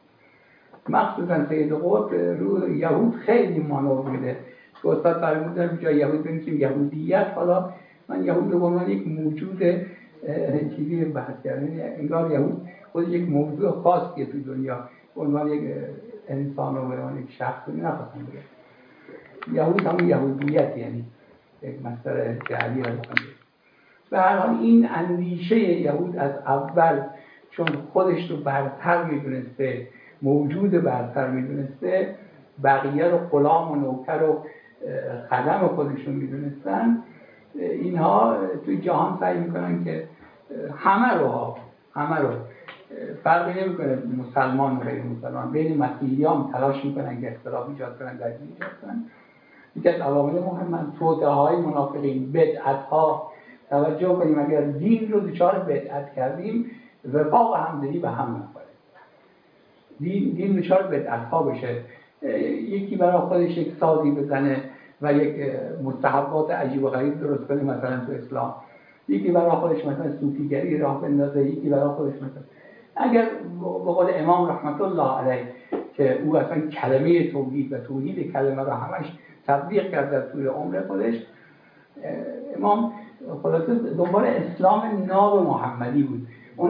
قطب رو یهود خیلی مانور میده. که استاد فرمودن به جای یهود بنویسیم یهودیت. حالا من یهود رو به عنوان یک موجود چیزی بحث کردم، انگار یهود خود یک موضوع خاصیه تو دنیا، به عنوان یک انسان و به عنوان یک شخص نخواستم بگم. یهود همون یهودیت، یعنی یک مسئله جعلی هستند. به هر حال این اندیشه یهود از اول چون خودش رو برتر میدونسته، موجود برتر میدونسته، بقیه رو غلام و نوکر و خدم خودشون میدونستن، اینها توی جهان سعی میکنن که همه رو فرقی نمیکنه مسلمان و غیر مسلمان، بین مسیحیان تلاش میکنن که اختلاف ایجاد کنن، درگیری ایجاد کنن. یکی از عوامل مهم توطئه‌های منافقین، بدعت‌ها. توجه کنیم اگر دین رو دچار بدعت کردیم، وفاق و همدلی به هم می‌خوره. دین دچار بدعت‌ها بشه، یکی برای خودش یک سازی بزنه و یک مستحبات عجیب و غریب درست کنه، مثلا تو اسلام، یکی برای خودش مثلا صوفیگری راه بندازه، یکی برای خودش مثلا، اگر به قول امام رحمت الله علیه که او اصلا کلمه توحید و توحید کلمه رو همش تبلیغ کرد در طول عمر خودش، امام خلاصه دنبال اسلام ناب محمدی بود. اون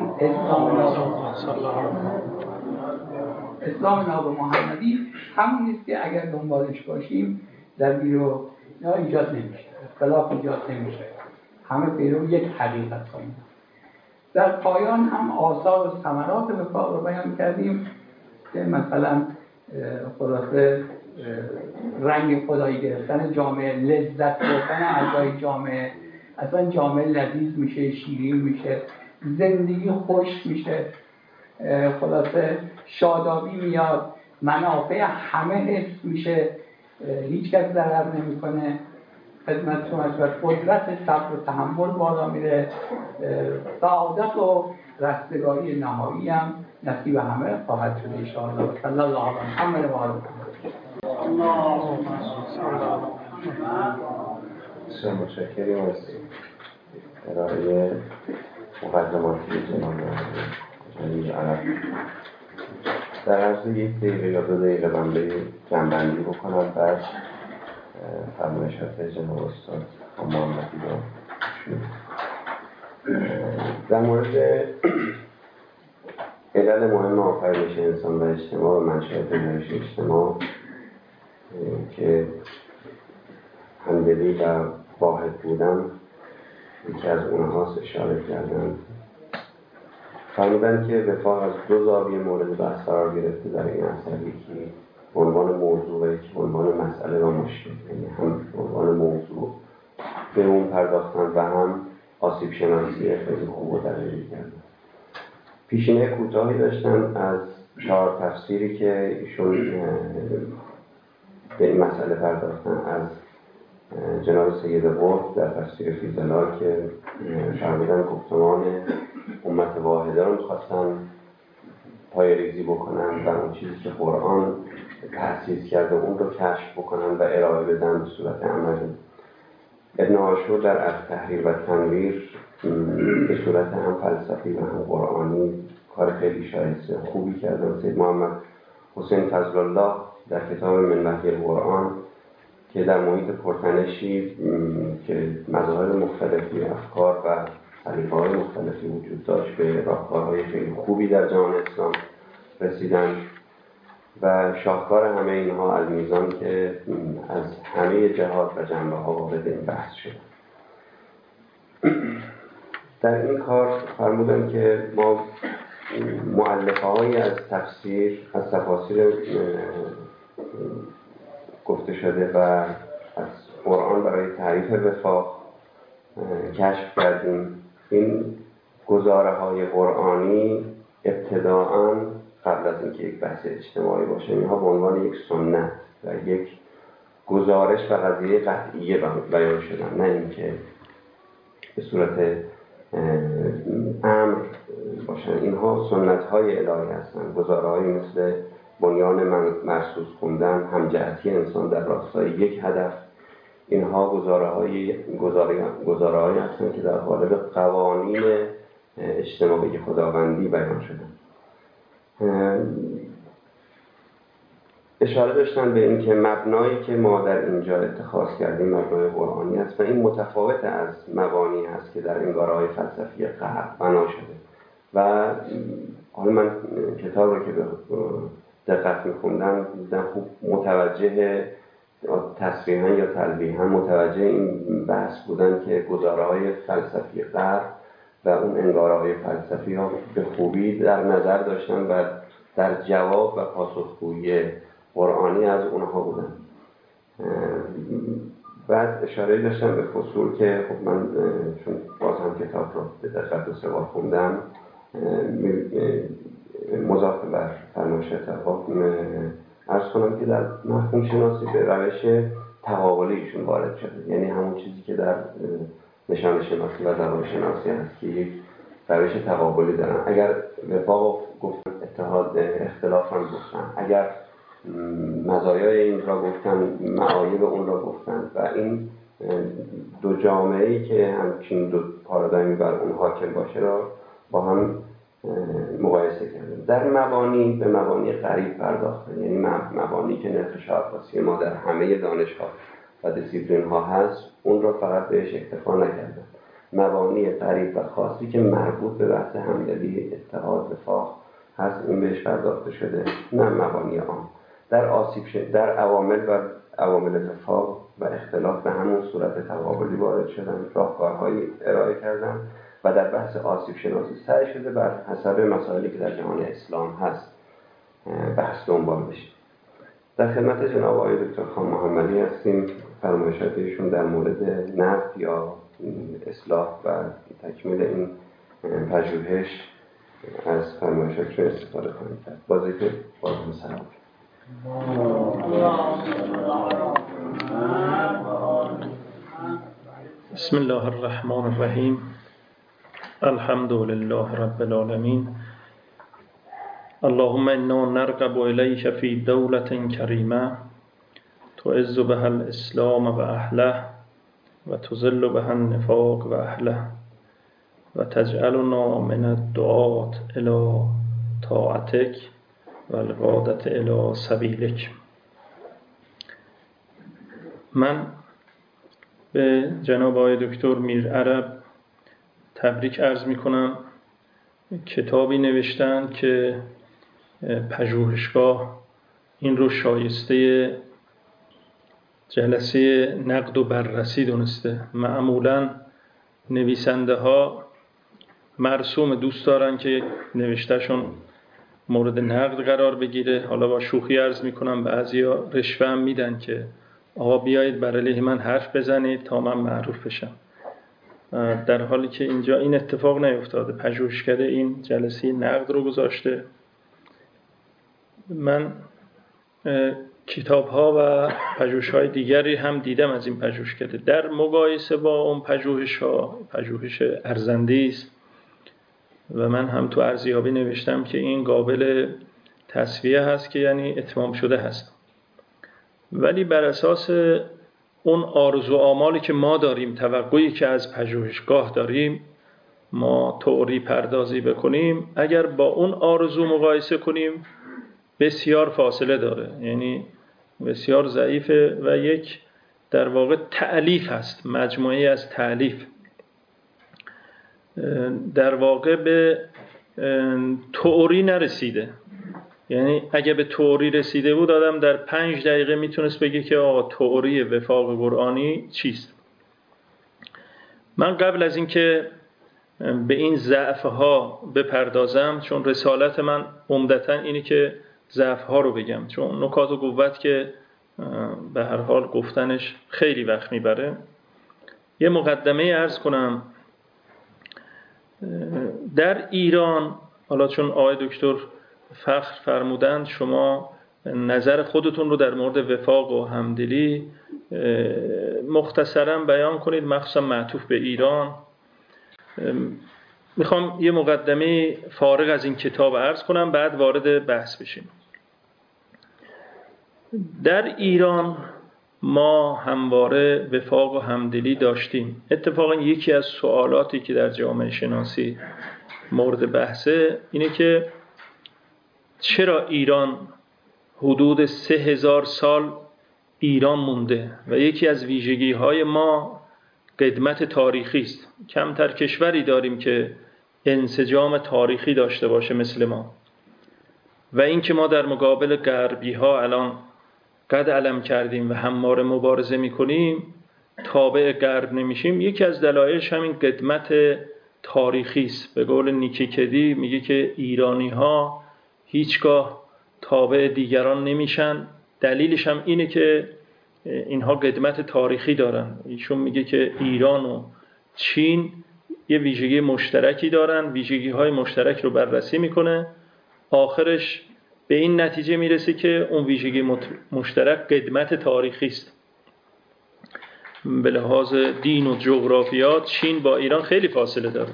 اسلام ناب محمدی همون نیست که اگر دنبالش باشیم درگیری و ایجاد نمیشه، اختلاف ایجاد نمیشه، همه پیرو یک حقیقت خواهیم. در پایان هم آثار و ثمرات وفاق رو بیان کردیم که مثلا خلاصه رنگ خدایی گرفتن جامعه، لذت بردن اعضای جامعه، اصلا جامعه لذیذ میشه، شیرین میشه، زندگی خوش میشه، خلاصه شادابی میاد، منافع همه حفظ میشه، هیچ کس ضرر نمیکنه، خدمت شما و قدرت صبر و تحمل بالا میره، سعادت و رستگاری نهایی هم نصیب همه خواهد شد ان شاء الله. صلی الله علی محمد و آله بسیار متشکریم از ارائه مقدماتی جناب جلیل عرب. در عرض 1 دقیقه یا 2 دقیقه من به جنبندی بکنم، بعد فرمایشات جناب استاد محمدی رو در مورد علل مهم آفرینش انسان و اجتماع و منشأ پیدایش اجتماع که همدلی و واحد بودن یکی از اونهاست اشاره کردن. فرمودن که وفاق از 2 زاویه مورد بحث قرار گرفته در این اثر، یکی عنوان موضوع و یکی عنوان مسئله و مشکل، یعنی هم عنوان موضوع به اون پرداختن و هم آسیب شناسی خیلی خوب و دقیقی کردن. پیشینه کوتاهی داشتن از 4 تفسیری که ایشون به این مسئله پرداختن، از جناب سید قطب در تفسیر فیض‌الله که فرمودن گفتمان امت واحده رو می‌خواستن پایه‌ریزی بکنن و اون چیزی که قرآن تأسیس کرده اون رو کشف بکنن و ارائه بدن به صورت عملی. ابن عاشور در التحریر و تنویر به صورت هم فلسفی و هم قرآنی کار خیلی شایسته خوبی کردن. سید محمد حسین فضل الله در کتاب من وحی القرآن که در محیط پرتنشی که مذاهب مختلفی، افکار و طریقه‌های مختلفی وجود داشت، به راهکارهای خیلی خوبی در جهان اسلام رسیدن و شاهکار همه اینها المیزان که از همه جهات و جنبه‌ها وارد این بحث شد. در این کار فرمودن که ما مؤلفه‌هایی از تفسیر، از تفاسیر گفته شده و از قرآن برای تعریف وفاق کشف کردیم. این گزاره‌های قرآنی ابتداءً قبل از اینکه یک بحث اجتماعی باشه، اینها به عنوان یک سنت و یک گزارش و قضیه قطعیه بیان شدن، نه اینکه به صورت امر باشن. اینها سنت‌های الهی هستند، گزاره‌هایی مثل بنیان مرصوص خوندن، همجهتی انسان در راستای یک هدف. اینها گزاره‌هایی هستند که در قالب قوانین اجتماعی خداوندی بیان شدن. اشاره داشتن به این که مبنایی که ما در اینجا اتخاذ کردیم مبنای قرآنی است و این متفاوت از مبانی است که در انگاره‌های فلسفی غرب بنا شده. و حالا من کتاب رو که به دقت می‌خوندم دیدم خوب متوجه تصریحاً یا تلویحاً متوجه این بحث بودن که گزاره‌های فلسفی غرب و اون انگاره‌های فلسفی ها به خوبی در نظر داشتن و در جواب و پاسخگویی قرآنی از اونها بودن. بعد اشاره داشتم به فصول که خب من چون باز هم کتاب رو به دقت 2 بار خوندم، مضاف بر فرمایش اتفاق عرض کنم که در مفهوم شناسی به روش تقابلی ایشون وارد شده، یعنی همون چیزی که در نشان شناسی و زبان شناسی هست که یک روش تقابلی دارن. اگر وفاق گفتن، اتحاد اختلاف هم گفتن، اگر مزایای این را گفتن، معایب اون را گفتن و این دو جامعه‌ای که همچین دو پارادایمی بر اون حاکم باشه را با هم مقایسه کردیم. در مبانی به مبانی غریب پرداختن، یعنی مبانی که نرخ شاخصی ما در همه دانش‌ها و دیسیپلین ها هست اون را فقط بهش اکتفا نکردن. مبانی غریب و خاصی که مربوط به بحث همدلی، اتحاد، وفاق هست این بهش پرداخته شده، نه مبانی عام. در در عوامل وفاق و اختلاف به همون صورت تقابلی وارد شدن، راهکارهایی ارائه کردن و در بحث آسیب شناسی سعی شده بر حسب مسائلی که در جهان اسلام هست بحث دنبال بشه. در خدمت جناب آقای دکتر خان محمدی هستیم. فرمایشات ایشون در مورد نقد یا اصلاح و تکمیل این پژوهش از فرمایشاتشون استفاده کنیم. بازی که باز سلام. بسم الله الرحمن الرحیم. الحمد لله رب العالمین. اللهم انا نرغب الیک فی دولة کریمه تعز بها الاسلام و اهله و تذل بها النفاق و اهله و تجعلنا من الدعاة الی طاعتک و القادة الی سبیلک. من به جناب آقای دکتر میر عرب تبریک عرض می کنم. کتابی نوشتن که پژوهشگاه این رو شایسته جلسه نقد و بررسی دونسته. معمولاً نویسنده ها مرسوم دوست دارن که نوشتهشون مورد نقد قرار بگیره. حالا با شوخی عرض می کنم بعضیا رشوه هم میدن که آقا بیایید بر علیه من حرف بزنید تا من معروف بشم، در حالی که اینجا این اتفاق نیفتاده. پژوهشکده این جلسه نقد رو گذاشته. من کتاب ها و پژوهش های دیگری هم دیدم از این پژوهشکده. در مقایسه با اون پژوهش ها، پژوهش ارزنده است و من هم تو ارزیابی نوشتم که این قابل تصفیه هست که یعنی اتمام شده هست. ولی بر اساس اون آرزو آمالی که ما داریم، توقعی که از پژوهشگاه داریم، ما تئوری پردازی بکنیم، اگر با اون آرزو مقایسه کنیم بسیار فاصله داره، یعنی بسیار ضعیفه و یک در واقع تألیف هست، مجموعه از تألیف. در واقع به تئوری نرسیده. یعنی اگه به تئوری رسیده بود آدم در 5 دقیقه میتونست بگه که آقا تئوری وفاق قرآنی چیست. من قبل از اینکه به این ضعف‌ها بپردازم، چون رسالت من عمدتاً اینه که ضعف‌ها رو بگم، چون نکات و قوت که به هر حال گفتنش خیلی وقت میبره، یه مقدمه عرض کنم. در ایران، حالا چون آقای دکتر فخر فرمودند شما نظر خودتون رو در مورد وفاق و همدلی مختصراً بیان کنید، مخصوصا معطوف به ایران. میخوام یه مقدمه فارغ از این کتاب عرض کنم، بعد وارد بحث بشیم. در ایران ما همواره وفاق و همدلی داشتیم. اتفاقا یکی از سوالاتی که در جامعه شناسی مورد بحثه اینه که چرا ایران حدود 3000 سال ایران مونده و یکی از ویژگی‌های ما قدمت تاریخی است. کمتر کشوری داریم که انسجام تاریخی داشته باشه مثل ما، و اینکه ما در مقابل غربی‌ها الان قد علم کردیم و همواره مبارزه می‌کنیم، تابع غرب نمیشیم، یکی از دلایلش همین قدمت تاریخی است. به قول نیکیکدی میگه که ایرانی‌ها هیچگاه تابع دیگران نمیشن. دلیلش هم اینه که اینها قدمت تاریخی دارن. ایشون میگه که ایران و چین یه ویژگی مشترکی دارن، ویژگی‌های مشترک رو بررسی میکنه، آخرش به این نتیجه میرسه که اون ویژگی مشترک قدمت تاریخی است. به لحاظ دین و جغرافیا چین با ایران خیلی فاصله داره.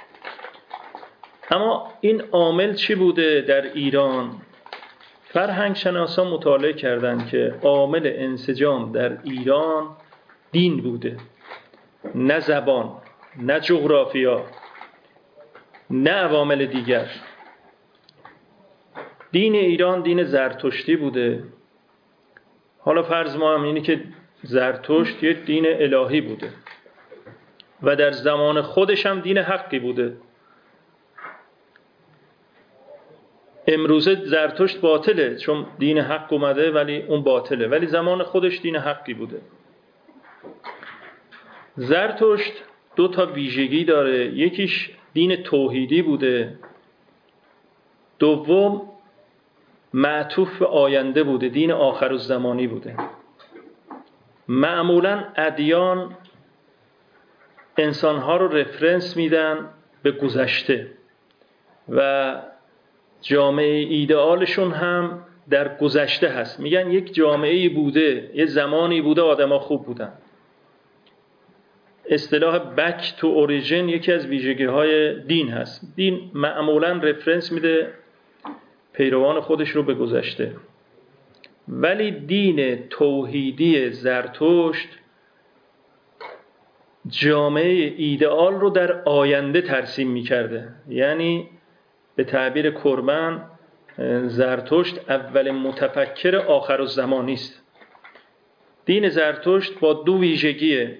اما این عامل چی بوده در ایران؟ فرهنگ شناسان مطالعه کردند که عامل انسجام در ایران دین بوده، نه زبان، نه جغرافیا، نه عوامل دیگر. دین ایران دین زرتشتی بوده. حالا فرض ما هم اینه که زرتشت یک دین الهی بوده و در زمان خودش هم دین حقی بوده. امروزه زرتشت باطله چون دین حق اومده، ولی اون باطله، ولی زمان خودش دین حقی بوده. زرتشت 2 تا ویژگی داره، یکیش دین توحیدی بوده، دوم معطوف به آینده بوده، دین آخرالزمانی بوده. معمولاً ادیان انسانها رو رفرنس میدن به گذشته و جامعه ایدئالشون هم در گذشته هست. میگن یک جامعه‌ای بوده، یه زمانی بوده آدم‌ها خوب بودن. اصطلاح back to origin یکی از ویژگی‌های دین هست. دین معمولاً رفرنس میده پیروان خودش رو به گذشته، ولی دین توحیدی زرتشت جامعه ایدئال رو در آینده ترسیم می‌کرده. یعنی به تعبیر کرمن، زرتشت اول متفکر آخرالزمانی است. دین زرتشت با 2 ویژگیه: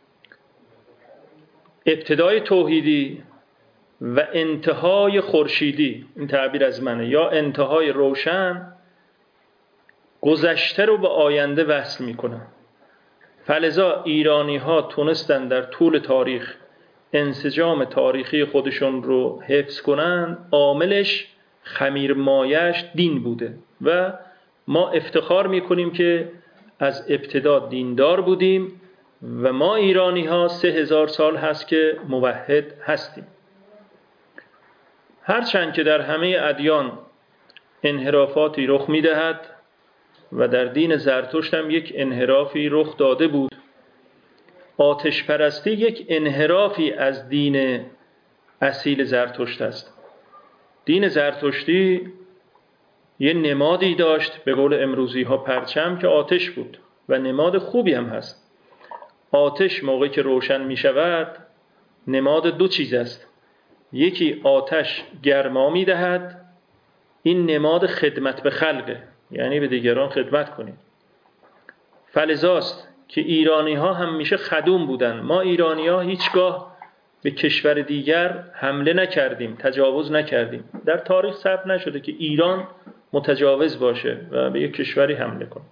ابتدای توحیدی و انتهای خورشیدی. این تعبیر از منه، یا انتهای روشن، گذشته رو به آینده وصل میکنه. فلذا ایرانی ها تونستن در طول تاریخ انسجام تاریخی خودشون رو حفظ کنن. عاملش خمیرمایش دین بوده و ما افتخار میکنیم که از ابتدا دیندار بودیم و ما ایرانی ها 3000 سال هست که موحد هستیم. هرچند که در همه ادیان انحرافاتی رخ میدهد و در دین زرتشت هم یک انحرافی رخ داده بود. آتش پرستی یک انحرافی از دین اصیل زرتشت است. دین زرتشتی یه نمادی داشت، به قول امروزی ها پرچم، که آتش بود و نماد خوبی هم هست. آتش موقعی که روشن می شود نماد دو چیز است. یکی آتش گرما می دهد، این نماد خدمت به خلقه، یعنی به دیگران خدمت کنید. فلذاست که ایرانی ها همیشه خدوم بودن. ما ایرانی ها هیچگاه به کشور دیگر حمله نکردیم، تجاوز نکردیم. در تاریخ ثبت نشده که ایران متجاوز باشه و به یک کشوری حمله کنه.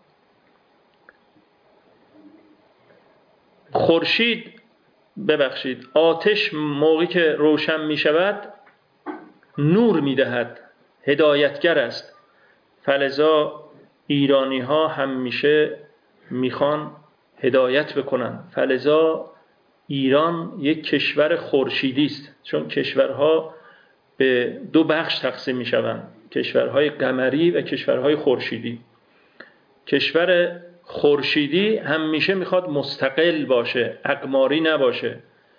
آتش موقعی که روشن می شود نور می دهد، هدایتگر است. فلذا ایرانی ها همیشه میخوان هدایت بکنن. فلذا ایران یک کشور خورشیدی است، چون کشورها به دو بخش تقسیم می شوند: کشورهای قمری و کشورهای خورشیدی. کشور خورشیدی همیشه میخواد مستقل باشه، اقماری نباشه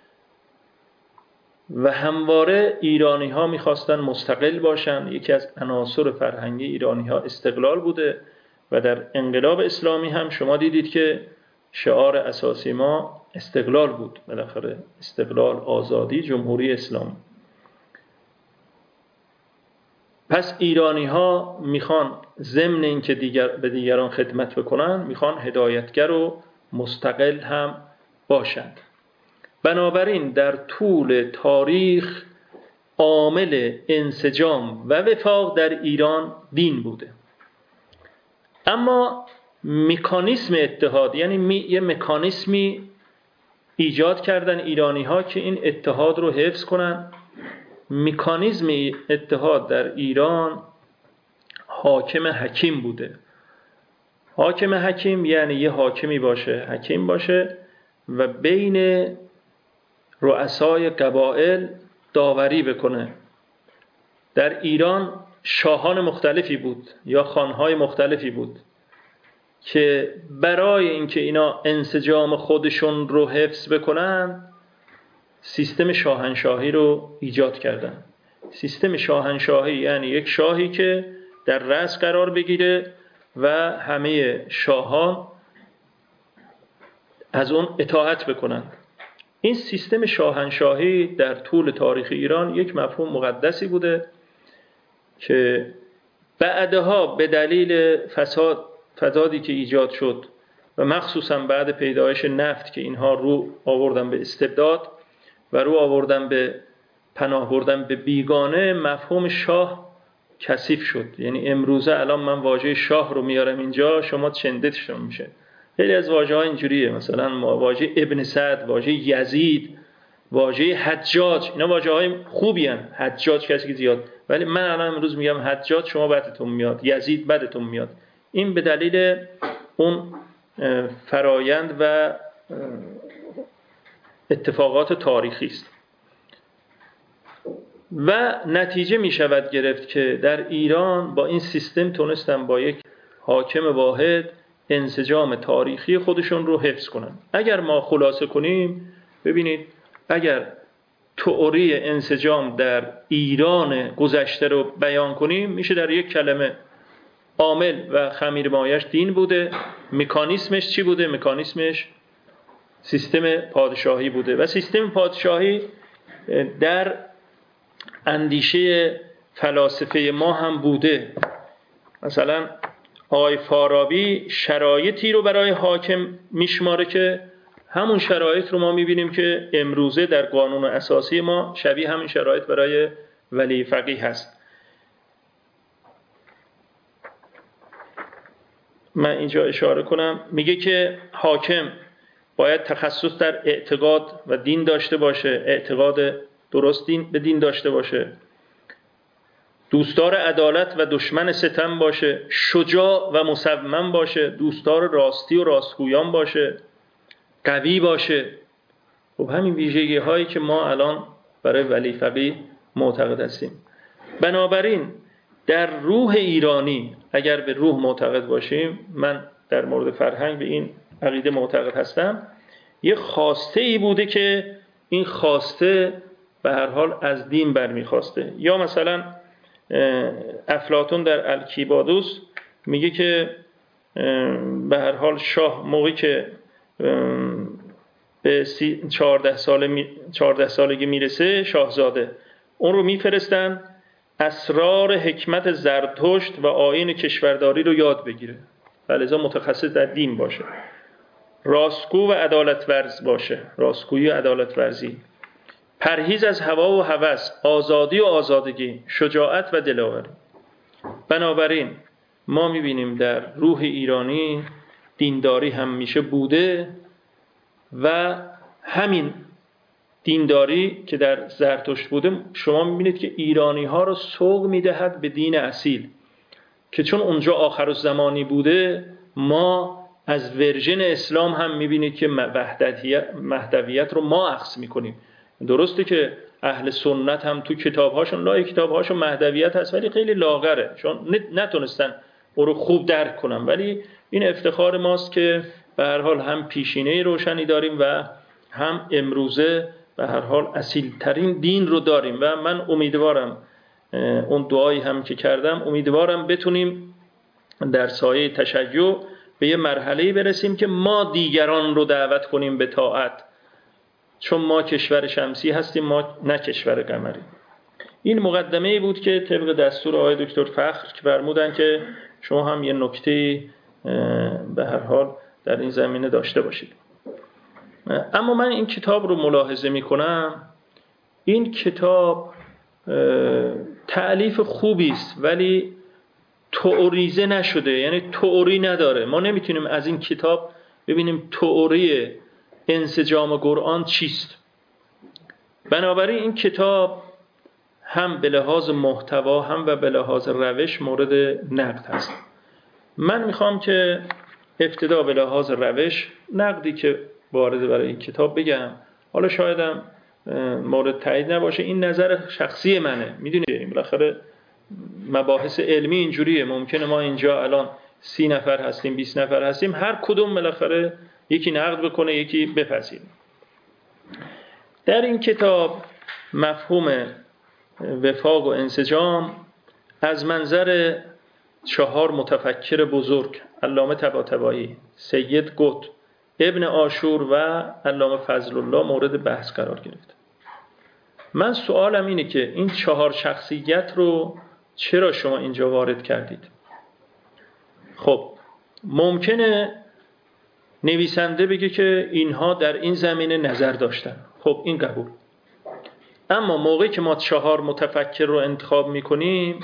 و همواره ایرانی ها میخواستن مستقل باشن. یکی از عناصر فرهنگی ایرانی ها استقلال بوده و در انقلاب اسلامی هم شما دیدید که شعار اساسی ما استقلال بود. بالاخره استقلال، آزادی، جمهوری اسلامی. پس ایرانی ها میخوان ضمن اینکه به دیگران خدمت بکنن، میخوان هدایتگر و مستقل هم باشند. بنابراین در طول تاریخ عامل انسجام و وفاق در ایران دین بوده. اما مکانیسم اتحاد، یعنی یه مکانیسمی ایجاد کردن ایرانی ها که این اتحاد رو حفظ کنن. مکانیزم اتحاد در ایران حاکم حکیم بوده. حاکم حکیم یعنی یه حاکمی باشه، حکیم باشه و بین رؤسای قبایل داوری بکنه. در ایران شاهان مختلفی بود یا خانهای مختلفی بود که برای اینکه اینا انسجام خودشون رو حفظ بکنن سیستم شاهنشاهی رو ایجاد کردن. سیستم شاهنشاهی یعنی یک شاهی که در رأس قرار بگیره و همه شاهان از اون اطاعت بکنن. این سیستم شاهنشاهی در طول تاریخ ایران یک مفهوم مقدسی بوده که بعدها به دلیل فسادی که ایجاد شد و مخصوصا بعد پیدایش نفت که اینها رو آوردن به استبداد و رو آوردن به پناه بردن به بیگانه، مفهوم شاه کثیف شد. یعنی امروزه الان من واژه شاه رو میارم اینجا، شما چندتشون میشه. خیلی از واژه‌ها اینجوریه، مثلا واژه ابن سعد، واژه یزید، واژه حجاج، اینا واژه‌های خوبی هستند. حجاج کسی که زیاد، ولی من الان امروز میگم حجاج، شما بدتون میاد، یزید بدتون میاد. این به دلیل اون فرایند و اتفاقات تاریخی است. و نتیجه می شود گرفت که در ایران با این سیستم تونستن با یک حاکم واحد انسجام تاریخی خودشون رو حفظ کنن. اگر ما خلاصه کنیم، ببینید اگر تئوری انسجام در ایران گذشته رو بیان کنیم، میشه در یک کلمه عامل و خمیرمایش دین بوده. مکانیسمش چی بوده؟ مکانیسمش سیستم پادشاهی بوده و سیستم پادشاهی در اندیشه فلاسفه ما هم بوده. مثلا آقای فارابی شرایطی رو برای حاکم میشماره که همون شرایط رو ما میبینیم که امروزه در قانون اساسی ما شبیه همین شرایط برای ولی فقیه هست. من اینجا اشاره کنم، میگه که حاکم باید تخصص در اعتقاد و دین داشته باشه، اعتقاد درست به دین داشته باشه، دوستدار عدالت و دشمن ستم باشه، شجاع و مصمم باشه، دوستدار راستی و راستگویان باشه، قوی باشه. خب همین ویژگی هایی که ما الان برای ولی فقیه معتقد هستیم. بنابراین در روح ایرانی اگر به روح معتقد باشیم، من در مورد فرهنگ به این عقیده معتقد هستم، یه خواسته ای بوده که این خواسته به هر حال از دین برمیخواسته. یا مثلا افلاطون در الکیبادوس میگه که به هر حال شاه موقعی که به 14 سالگی میرسه، شاهزاده، اون رو میفرستن اسرار حکمت زرتشت و آیین کشورداری رو یاد بگیره و لذا متخصص در دین باشه، راستگو و عدالت ورز باشه، راستگویی و عدالت ورزی، پرهیز از هوا و هوس، آزادی و آزادگی، شجاعت و دلاوری. بنابراین ما میبینیم در روح ایرانی دینداری همیشه بوده و همین دینداری که در زرتشت بوده شما میبینید که ایرانی ها رو سوق میدهد به دین اصیل، که چون اونجا آخرالزمانی بوده ما از ورژن اسلام هم میبینید که مهدویت رو ما اخذ میکنیم. درسته که اهل سنت هم تو کتابهاشون، لای کتابهاشون مهدویت هست ولی خیلی لاغره، چون نتونستن او رو خوب درک کنن. ولی این افتخار ماست که به هر حال هم پیشینه روشنی داریم و هم امروزه به هر حال اصیل‌ترین دین رو داریم و من امیدوارم اون دعایی هم که کردم، امیدوارم بتونیم در سایه تشیع به یه مرحله‌ای برسیم که ما دیگران رو دعوت کنیم به طاعت، چون ما کشور شمسی هستیم، ما نه کشور قمری. این مقدمه‌ای بود که طبق دستور آقای دکتر فخر که فرمودن که شما هم یه نکته به هر حال در این زمینه داشته باشید. اما من این کتاب رو ملاحظه می‌کنم، این کتاب تألیف خوبی است ولی تئوریزه نشده، یعنی تئوری نداره. ما نمیتونیم از این کتاب ببینیم تئوری انسجام قرآن چیست. بنابراین این کتاب هم به لحاظ محتوا هم و به لحاظ روش مورد نقد هست. من میخوام که ابتدا به لحاظ روش نقدی که وارد برای این کتاب بگم، حالا شایدم مورد تایید نباشه، این نظر شخصی منه. میدونید بالاخره مباحث علمی اینجوریه، ممکنه ما اینجا الان 30 نفر هستیم 20 نفر هستیم، هر کدوم بالاخره یکی نقد بکنه یکی بپذیره. در این کتاب مفهوم وفاق و انسجام از منظر 4 متفکر بزرگ، علامه طباطبایی، سید قطب، ابن عاشور و علامه فضل الله مورد بحث قرار گرفت. من سوالم اینه که این 4 شخصیت رو چرا شما اینجا وارد کردید؟ خب ممکنه نویسنده بگه که اینها در این زمینه نظر داشتن، خب این قبول. اما موقعی که ما 4 متفکر رو انتخاب میکنیم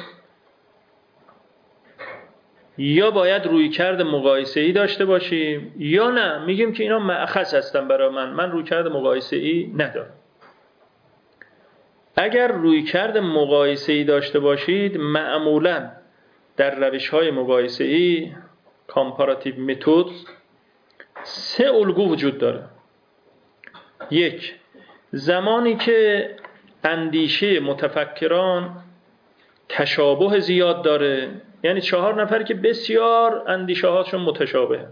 یا باید رویکرد مقایسه‌ای داشته باشیم یا نه میگیم که اینا مأخذ هستن برای من رویکرد مقایسه‌ای ندارم. اگر رویکرد مقایسه‌ای داشته باشید، معمولاً در روش‌های مقایسه‌ای کامپاراتیو متد 3 الگو وجود داره. 1، زمانی که اندیشه متفکران تشابه زیاد داره، یعنی 4 نفر که بسیار اندیشه هاشون متشابه،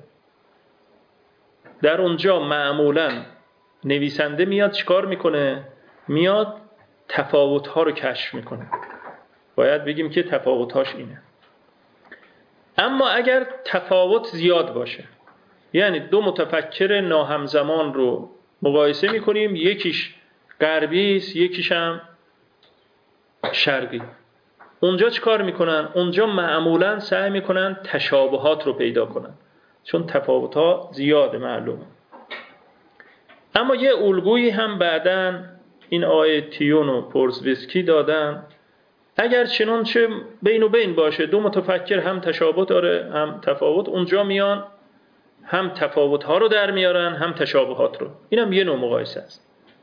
در اونجا معمولاً نویسنده میاد چیکار میکنه؟ میاد تفاوت‌ها رو کشف میکنه. باید بگیم که تفاوت‌هاش اینه. اما اگر تفاوت زیاد باشه، یعنی 2 متفکر ناهمزمان رو مقایسه میکنیم، یکیش غربی است یکیش هم شرقی، اونجا چیکار میکنن؟ اونجا معمولاً سعی میکنن تشابهات رو پیدا کنن، چون تفاوت‌ها زیاده معلومه. اما یه الگویی هم بعداً این آقای تیون و پورزویسکی دادن، اگر چنانچه بین و بین باشه، 2 متفکر هم تشابه داره هم تفاوت، اونجا میان هم تفاوت‌ها رو در میارن هم تشابهات رو. اینم یه نوع مقایسه است.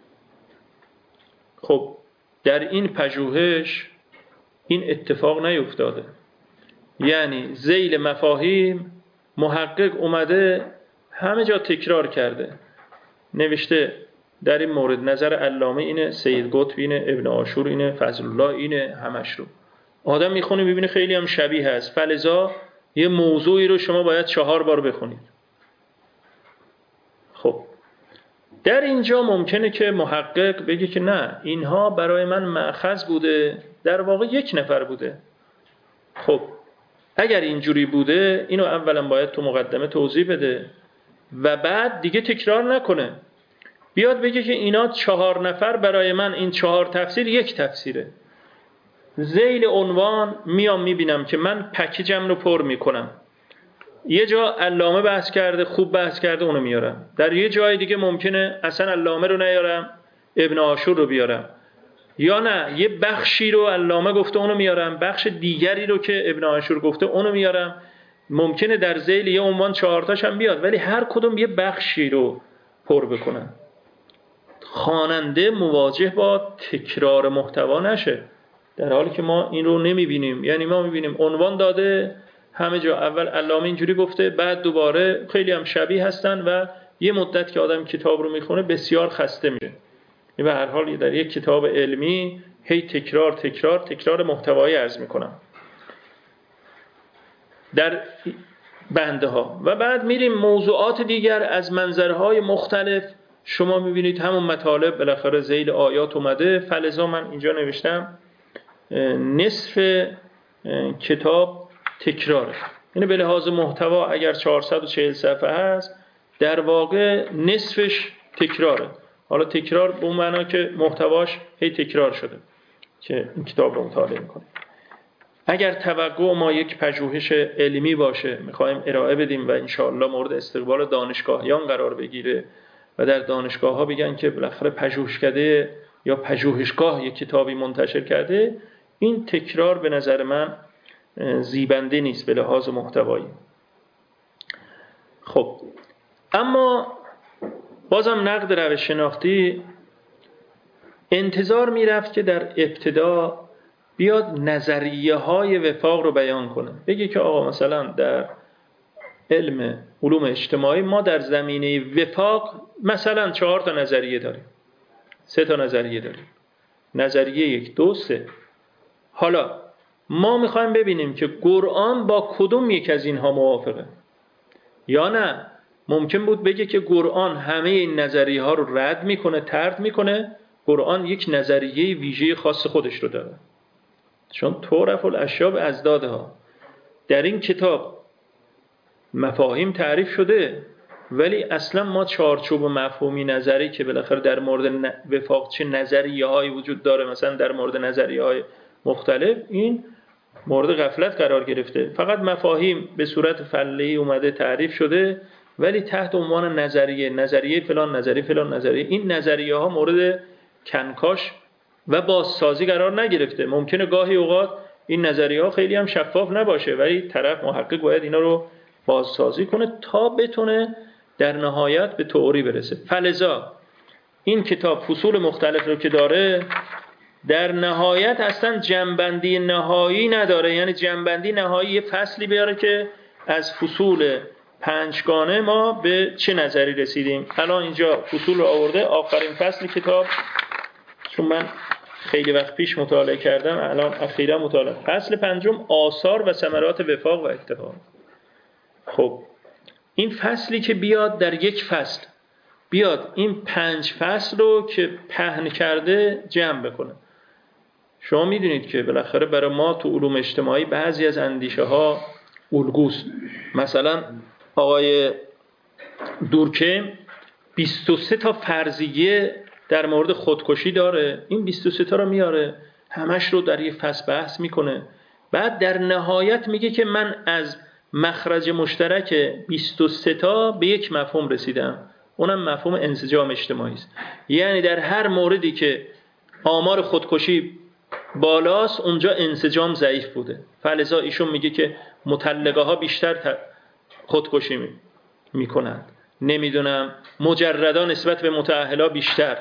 خب در این پژوهش این اتفاق نیفتاده، یعنی ذیل مفاهیم محقق اومده همه جا تکرار کرده، نوشته در این مورد نظر علامه اینه، سید قطب اینه، ابن عاشور اینه، فضل الله اینه، همش رو آدم میخونه میبینه خیلی هم شبیه هست، فلذا یه موضوعی رو شما باید 4 بار بخونید. خب در اینجا ممکنه که محقق بگه که نه، اینها برای من مأخذ بوده، در واقع یک نفر بوده. خب اگر اینجوری بوده اینو اولا باید تو مقدمه توضیح بده و بعد دیگه تکرار نکنه، بیاد بگه که اینا 4 نفر برای من، این 4 تفسیر یک تفسیره. ذیل عنوان میام میبینم که من پکیجم رو پر میکنم، یه جا علامه بحث کرده، خوب بحث کرده، اونو میارم. در یه جای دیگه ممکنه اصلا علامه رو نیارم، ابن عاشور رو بیارم، یا نه یه بخشی رو علامه گفته اونو میارم، بخش دیگری رو که ابن عاشور گفته اونو میارم. ممکنه در ذیل یه عنوان 4 تاش هم بیاد، ولی هر کدوم یه بخشی رو پر بکنن. خواننده مواجه با تکرار محتوا نشه، در حالی که ما این رو نمیبینیم. یعنی ما میبینیم عنوان داده همه جا، اول علامه اینجوری گفته، بعد دوباره خیلی هم شبیه هستن و یه مدت که آدم کتاب رو میخونه بسیار خسته میشه. به هر حال در یک کتاب علمی هی تکرار محتوایی عرض میکنم در بنده ها. و بعد میریم موضوعات دیگر از منظرهای مختلف. شما میبینید همون مطالب بالاخره ذیل آیات اومده. فلذا من اینجا نوشتم نصف کتاب تکراره، یعنی به لحاظ محتوا اگر 440 صفحه هست، در واقع نصفش تکراره. حالا تکرار به اون معنا که محتواش هی تکرار شده که این کتاب رو مطالعه میکنه. اگر توقع ما یک پژوهش علمی باشه میخوایم ارائه بدیم و انشاءالله مورد استقبال دانشگاهیان قرار بگیره و در دانشگاه ها بگن که بالاخره پژوهشکده یا پژوهشگاه یک کتابی منتشر کرده، این تکرار به نظر من زیبنده نیست به لحاظ محتوایی. خب اما بازم نقد روش شناختی انتظار میرفت که در ابتدا بیاد نظریه های وفاق رو بیان کنه، بگه که آقا مثلا در علم علوم اجتماعی ما در زمینه وفاق مثلا 4 تا نظریه داریم، 3 تا نظریه داریم، نظریه 1 2 3. حالا ما میخوایم ببینیم که قرآن با کدوم یک از اینها موافقه، یا نه ممکن بود بگه که قرآن همه این نظریه ها رو رد میکنه، طرد میکنه، قرآن یک نظریه ویژه خاص خودش رو داره. چون تعرف الاشیاء باضدادها، در این کتاب مفاهیم تعریف شده ولی اصلا ما چارچوب مفهومی نظری که بالاخره در مورد وفاق چه نظریه هایی وجود داره، مثلا در مورد نظریه های مختلف، این مورد غفلت قرار گرفته. فقط مفاهیم به صورت فله‌ای اومده تعریف شده ولی تحت عنوان نظریه فلان، نظریه فلان، نظریه، این نظریه ها مورد کنکاش و بازسازی قرار نگرفته. ممکنه گاهی اوقات این نظریه ها خیلی هم شفاف نباشه ولی طرف محقق باید اینا رو بازسازی کنه تا بتونه در نهایت به تئوری برسه. فلذا این کتاب فصول مختلف رو که داره، در نهایت اصلا جنبندی نهایی نداره. یعنی جنبندی نهایی یه فصلی بیاره که از فصول 5 گانه ما به چه نظری رسیدیم. الان اینجا فصول رو آورده، آخرین فصل کتاب، چون من خیلی وقت پیش مطالعه کردم الان اخیرا مطالعه، فصل 5 آثار و ثمرات وفاق و اتفاق. خب این فصلی که بیاد در یک فصل بیاد این 5 فصل رو که پهن کرده جمع بکنه. شما میدونید که بالاخره برای ما تو علوم اجتماعی بعضی از اندیشه ها الگوست. مثلا آقای دورکیم 23 تا فرضیه در مورد خودکشی داره، این 23 تا رو میاره همش رو در یه فصل بحث میکنه، بعد در نهایت میگه که من از مخرج مشترک 23 تا به یک مفهوم رسیدم، اونم مفهوم انسجام اجتماعی است. یعنی در هر موردی که آمار خودکشی بالاست اونجا انسجام ضعیف بوده. فلذا ایشون میگه که مطلقه ها بیشتر خودکشی میکنند، نمیدونم مجردا نسبت به متأهلا بیشتر،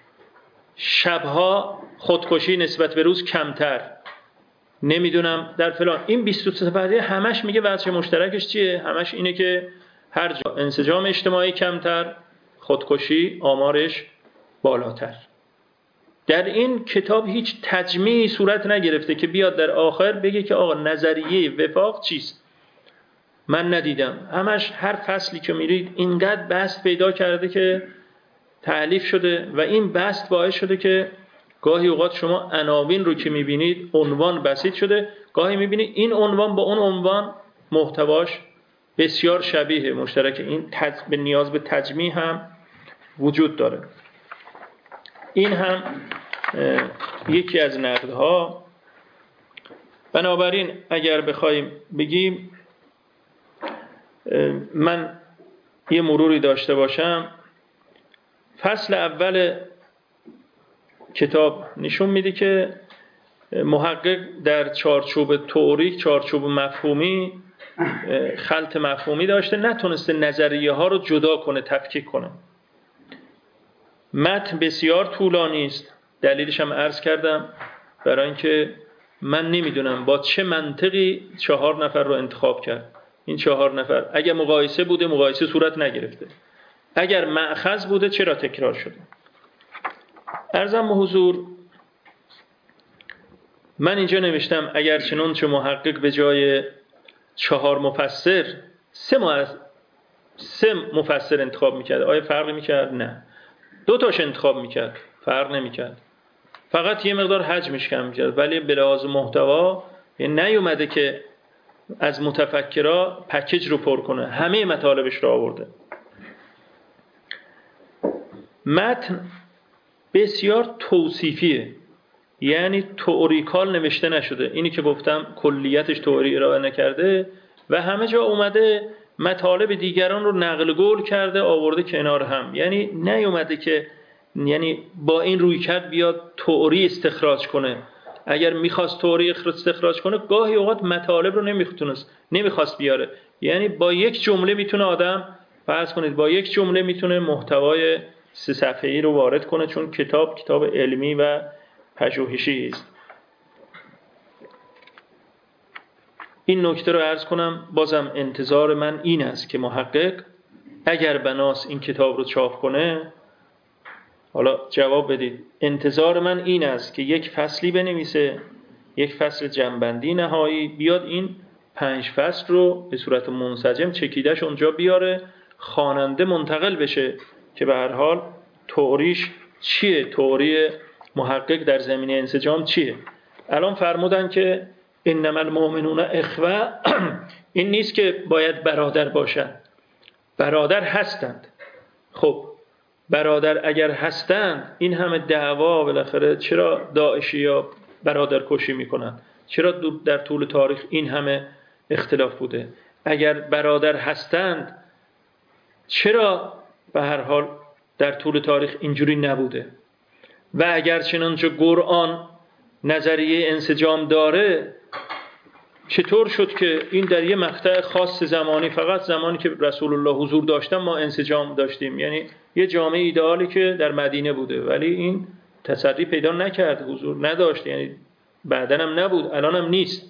شبها خودکشی نسبت به روز کمتر، نمیدونم در فلان. این 23 فرضیه همش میگه وجه مشترکش چیه؟ همش اینه که هر جا انسجام اجتماعی کمتر، خودکشی آمارش بالاتر. در این کتاب هیچ تجمیعی صورت نگرفته که بیاد در آخر بگه که آقا نظریه وفاق چیست. من ندیدم. همش هر فصلی که میرید اینقدر بحث پیدا کرده که تألیف شده و این بسط باعث شده که گاهی اوقات شما عناوین رو که میبینید عنوان بسیط شده، گاهی میبینید این عنوان با اون عنوان محتواش بسیار شبیه مشترک، این به نیاز به تجمیع هم وجود داره. این هم یکی از نقدها. بنابراین اگر بخوایم بگیم من یه مروری داشته باشم، فصل اول کتاب نشون میده که محقق در چارچوب تئوریک، چارچوب مفهومی خلط مفهومی داشته، نتونسته نظریه ها رو جدا کنه، تفکیک کنه. متن بسیار طولانی است، دلیلش هم عرض کردم، برای اینکه من نمیدونم با چه منطقی 4 نفر رو انتخاب کرد. این 4 نفر اگر مقایسه بوده مقایسه صورت نگرفته، اگر مأخذ بوده چرا تکرار شده. عرضم حضور من اینجا نوشتم اگر چنانچه محقق به جای 4 مفسر 3 مفسر انتخاب میکرد، آیا فرقی میکرد؟ نه. 2 تاش انتخاب میکرد، فرق نمیکرد، فقط یه مقدار حجمش کم میکرد، ولی به لحاظ محتوا نیومده که از متفکرها پکیج رو پر کنه، همه مطالبش رو آورده. متن بسیار توصیفیه، یعنی تئوریکال نوشته نشده. اینی که گفتم کلیتش تئوری ارائه نکرده و همه جا اومده مطالب دیگران رو نقل قول کرده آورده کنار هم، یعنی نیومده که با این رویکرد بیاد تئوری استخراج کنه. اگر میخواست تئوری استخراج کنه گاهی اوقات مطالب رو نمیخواست بیاره، یعنی با یک جمله میتونه آدم فرض کنید با یک جمله میتونه محتوای 3 صفحه‌ای رو وارد کنه، چون کتاب علمی و پژوهشی است. این نکته رو عرض کنم. بازم انتظار من این است که محقق اگر بناس این کتاب رو چاپ کنه، حالا جواب بدید، انتظار من این است که یک فصلی بنویسه، یک فصل جنبندی نهایی، بیاد این 5 فصل رو به صورت منسجم چکیدش اونجا بیاره، خواننده منتقل بشه که به هر حال تئوریش چیه، تئوری محقق در زمینه انسجام چیه. الان فرمودن که انما المؤمنون اخوه، این نیست که باید برادر باشن، برادر هستند. خب برادر اگر هستند، این همه دعوا بالاخره چرا داعشی‌ها برادر کشی میکنن؟ چرا در طول تاریخ این همه اختلاف بوده؟ اگر برادر هستند چرا به هر حال در طول تاریخ اینجوری نبوده؟ و اگر چنانچه قرآن نظریه انسجام داره، چطور شد که این در یه مقطع خاص زمانی، فقط زمانی که رسول الله حضور داشتن ما انسجام داشتیم؟ یعنی یه جامعه ایدئالی که در مدینه بوده ولی این تسری پیدا نکرد، حضور نداشت، یعنی بعدن هم نبود، الان هم نیست.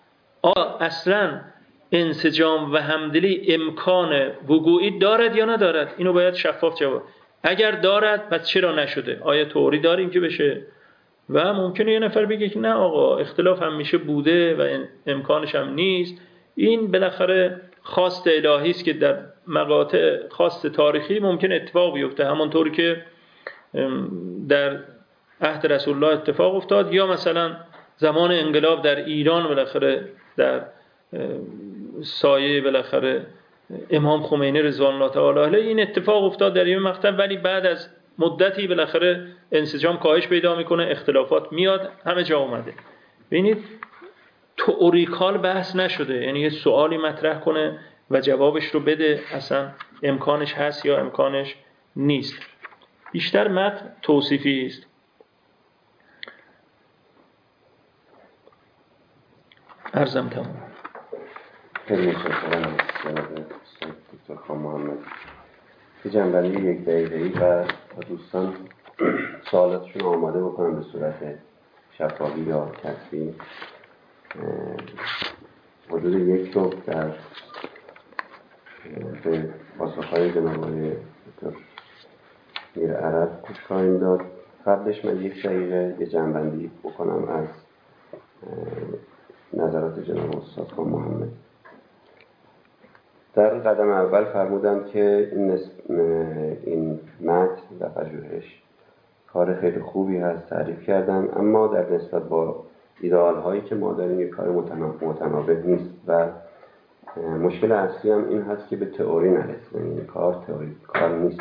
اصلا انسجام و همدلی امکان وقوعی دارد یا ندارد؟ اینو باید شفاف جواب. اگر دارد پس چرا نشده؟ آیا تئوری داریم که بشه؟ و ممکنه یه نفر بگه که نه آقا اختلاف هم میشه بوده و امکانش هم نیست. این بالاخره خواست الهی است که در مقاطع خاص تاریخی ممکن اتفاق بیفته، همونطوری که در عهد رسول الله اتفاق افتاد، یا مثلا زمان انقلاب در ایران بالاخره در سایه بالاخره امام خمینی رضوان الله تعالی علیه این اتفاق افتاد در این مقطع، ولی بعد از مدتی بالاخره انسجام کاهش پیدا میکنه، اختلافات میاد، همه جا اومده. ببینید تئوریکال بحث نشده، یعنی یه سوالی مطرح کنه و جوابش رو بده، اصلا امکانش هست یا امکانش نیست. بیشتر متن توصیفی است. عرضم تمام. خیلی متشکرم جناب دکتر خان محمد. یه جنبندی 1 دقیقه‌ای و دوستان سوالاتشون آماده بکنم به صورت شفاهی یا کتبی. حدود 1 رو در به پاسخ‌های جناب آقای دکتر میر عرب گوش خواهیم داد. قبلش من 1 دقیقه یه جنبندی بکنم از نظرات جناب استاد خان محمد. در قدم اول فرمودند که این متن و پژوهش کار خیلی خوبی هست، تعریف کردن، اما در نسبت با ایدئال هایی که ما داریم یک کار متناوب نیست و مشکل اصلی هم این هست که به تئوری نرسید. این کار نیست.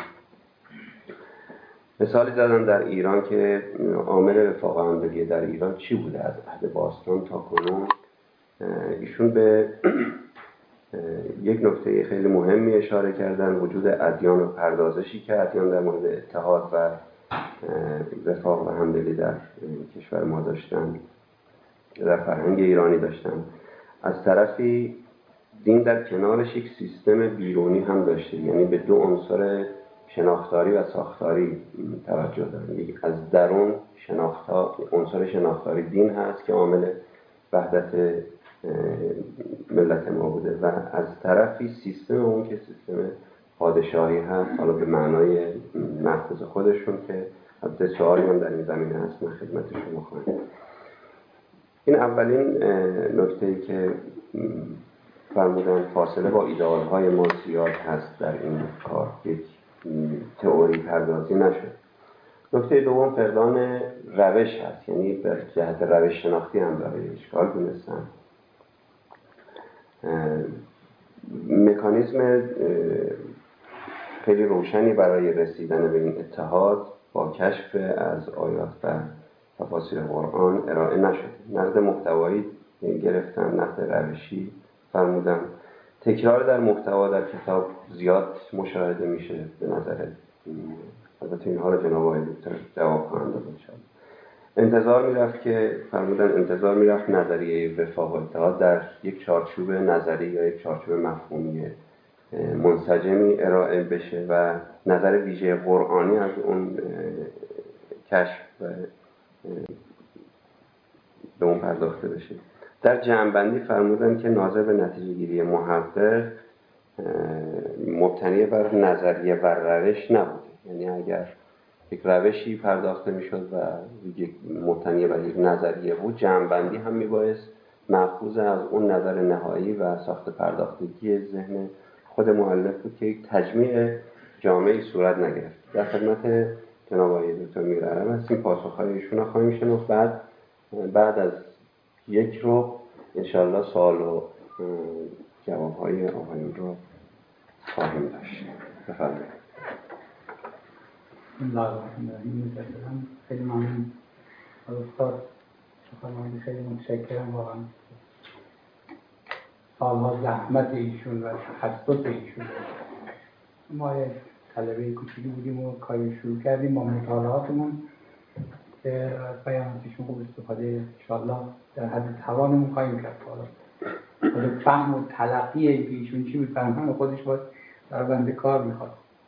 مثالی زدن در ایران که عامل وفاق همدلی در ایران چی بوده از عهد باستان تا کنون. ایشون به یک نکته خیلی مهمی اشاره کردن، وجود ادیان و پردازشی که ادیان در مورد اتحاد و وفاق و همدلی در کشور ما داشتن، در فرهنگ ایرانی داشتن. از طرفی دین در کنارش یک سیستم بیرونی هم داشته، یعنی به دو عنصر شناختاری و ساختاری توجه دارن. یک از درون عنصر شناختاری دین هست که عامل وحدت ملت ما بوده و از طرفی سیستم اون که سیستم پادشاهی هست، حالا به معنای محفوظ خودشون که البته سوالی من در این زمینه هست من خدمت شما خواهم. این اولین نکته‌ای که فرمودن فاصله با ایدئال های ما زیاد هست در این کار، یک تئوری پردازی نشد. نکته دوم فقدان روش هست، یعنی به جهت روش شناختی هم داره اشکال دونستن. مکانیزم خیلی روشنی برای رسیدن به این اتحاد با کشف از آیات و تفاسیر قرآن ارائه نشد. نقد محتوایی گرفتن، نقد روشی فرمودن. تکرار در محتوا در کتاب زیاد مشاهده میشه به نظر. البته اینها رو جناب آقای دکتر جواب خواهند داد انشاءالله. انتظار میرفت نظریه وفاق و اتحاد در یک چارچوب نظری یا یک چارچوب مفهومی منسجمی ارائه بشه و نظر ویژه قرآنی از اون کشف به اون پرداخته بشه. در جمع‌بندی فرمودن که ناظر به نتیجه گیری محقق مبتنی بر نظریه و روش نبوده. یعنی اگر یک روشی پرداخته میشد و یک مبتنی بر یک نظریه بود، جمع‌بندی هم میبایست مأخوذ از اون نظر نهایی و ساخت پرداختگی ذهن خود مؤلف بود که یک تجمیع جامعی صورت نگرفت. در خدمت جناب آقای دکتر میرعرب هستیم، پاسخ‌های ایشون رو خواهیم شنید. بعد از یک رو انشاءالله سوال و جواب‌های آقایون رو خواهیم داشت. بفرمایید. الله الرحمن الرحیم. خیلی ممنون از استاد، خیلی متشکرم. واقعا سالها زحمت ایشون و تخصص ایشون. ما طلبه کوچیکی بودیم و کاری شروع کردیم با مطالعاتمون که از بیاناتشون خوب استفاده انشاءالله در حد توانمون خواهیم کرد. حالا فهم و تلقی ایشون چی میفهمن خودش باید در بنده کار میخواد.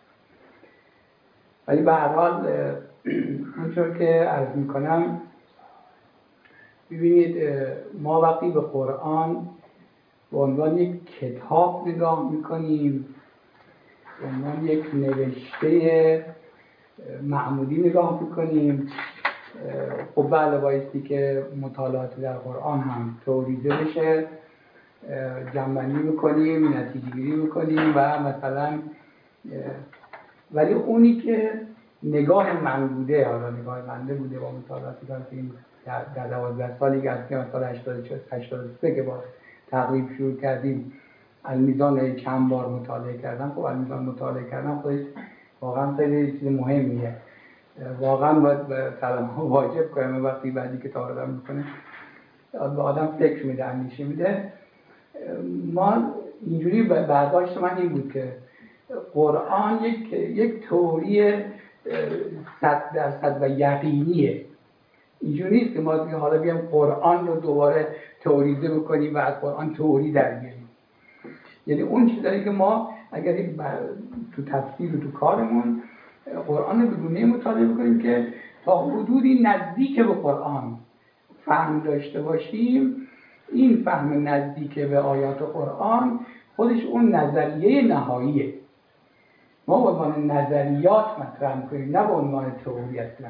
ولی به هر حال همونطور که عرض میکنم، ببینید ما وقتی به قرآن به عنوان یک کتاب نگاه میکنیم، به عنوان یک نوشته معمولی نگاه میکنیم، خب بله بایستی که مطالعات در قرآن هم توریده بشه، جمع‌بندی میکنیم، نتیجه گیری میکنیم و مثلا ولی اونی که نگاه من بوده، حالا نگاه من بوده با مطالعاتی که در 12 سالی که از سال 83 که با تقریب شروع کردیم المیزان چند بار مطالعه کردم. خب المیزان مطالعه کردم خودش واقعا خیلی چیز مهمیه. واقعا باید سلام واجب کنم وقتی بعدی کتاب رو میکنه به آدم فکر میده، اندیشه میده. ما اینجوری برداشت من این بود که قرآن یک تئوری 100% و یقینیه. اینجوری نیست که ما حالا بیام قرآن رو دوباره تئوریزه بکنیم و از قرآن تئوری در بیاریم. یعنی اون چیزایی که ما اگر تو تفسیر و تو کارمون قرآن رو به گونه‌ای مطالعه بکنیم که تا حدودی نزدیک به قرآن فهم داشته باشیم، این فهم نزدیک به آیات قرآن خودش اون نظریه نهاییه. ما به عنوان نظریات مطرح می‌کنیم، نه به عنوان تئوری. اصلا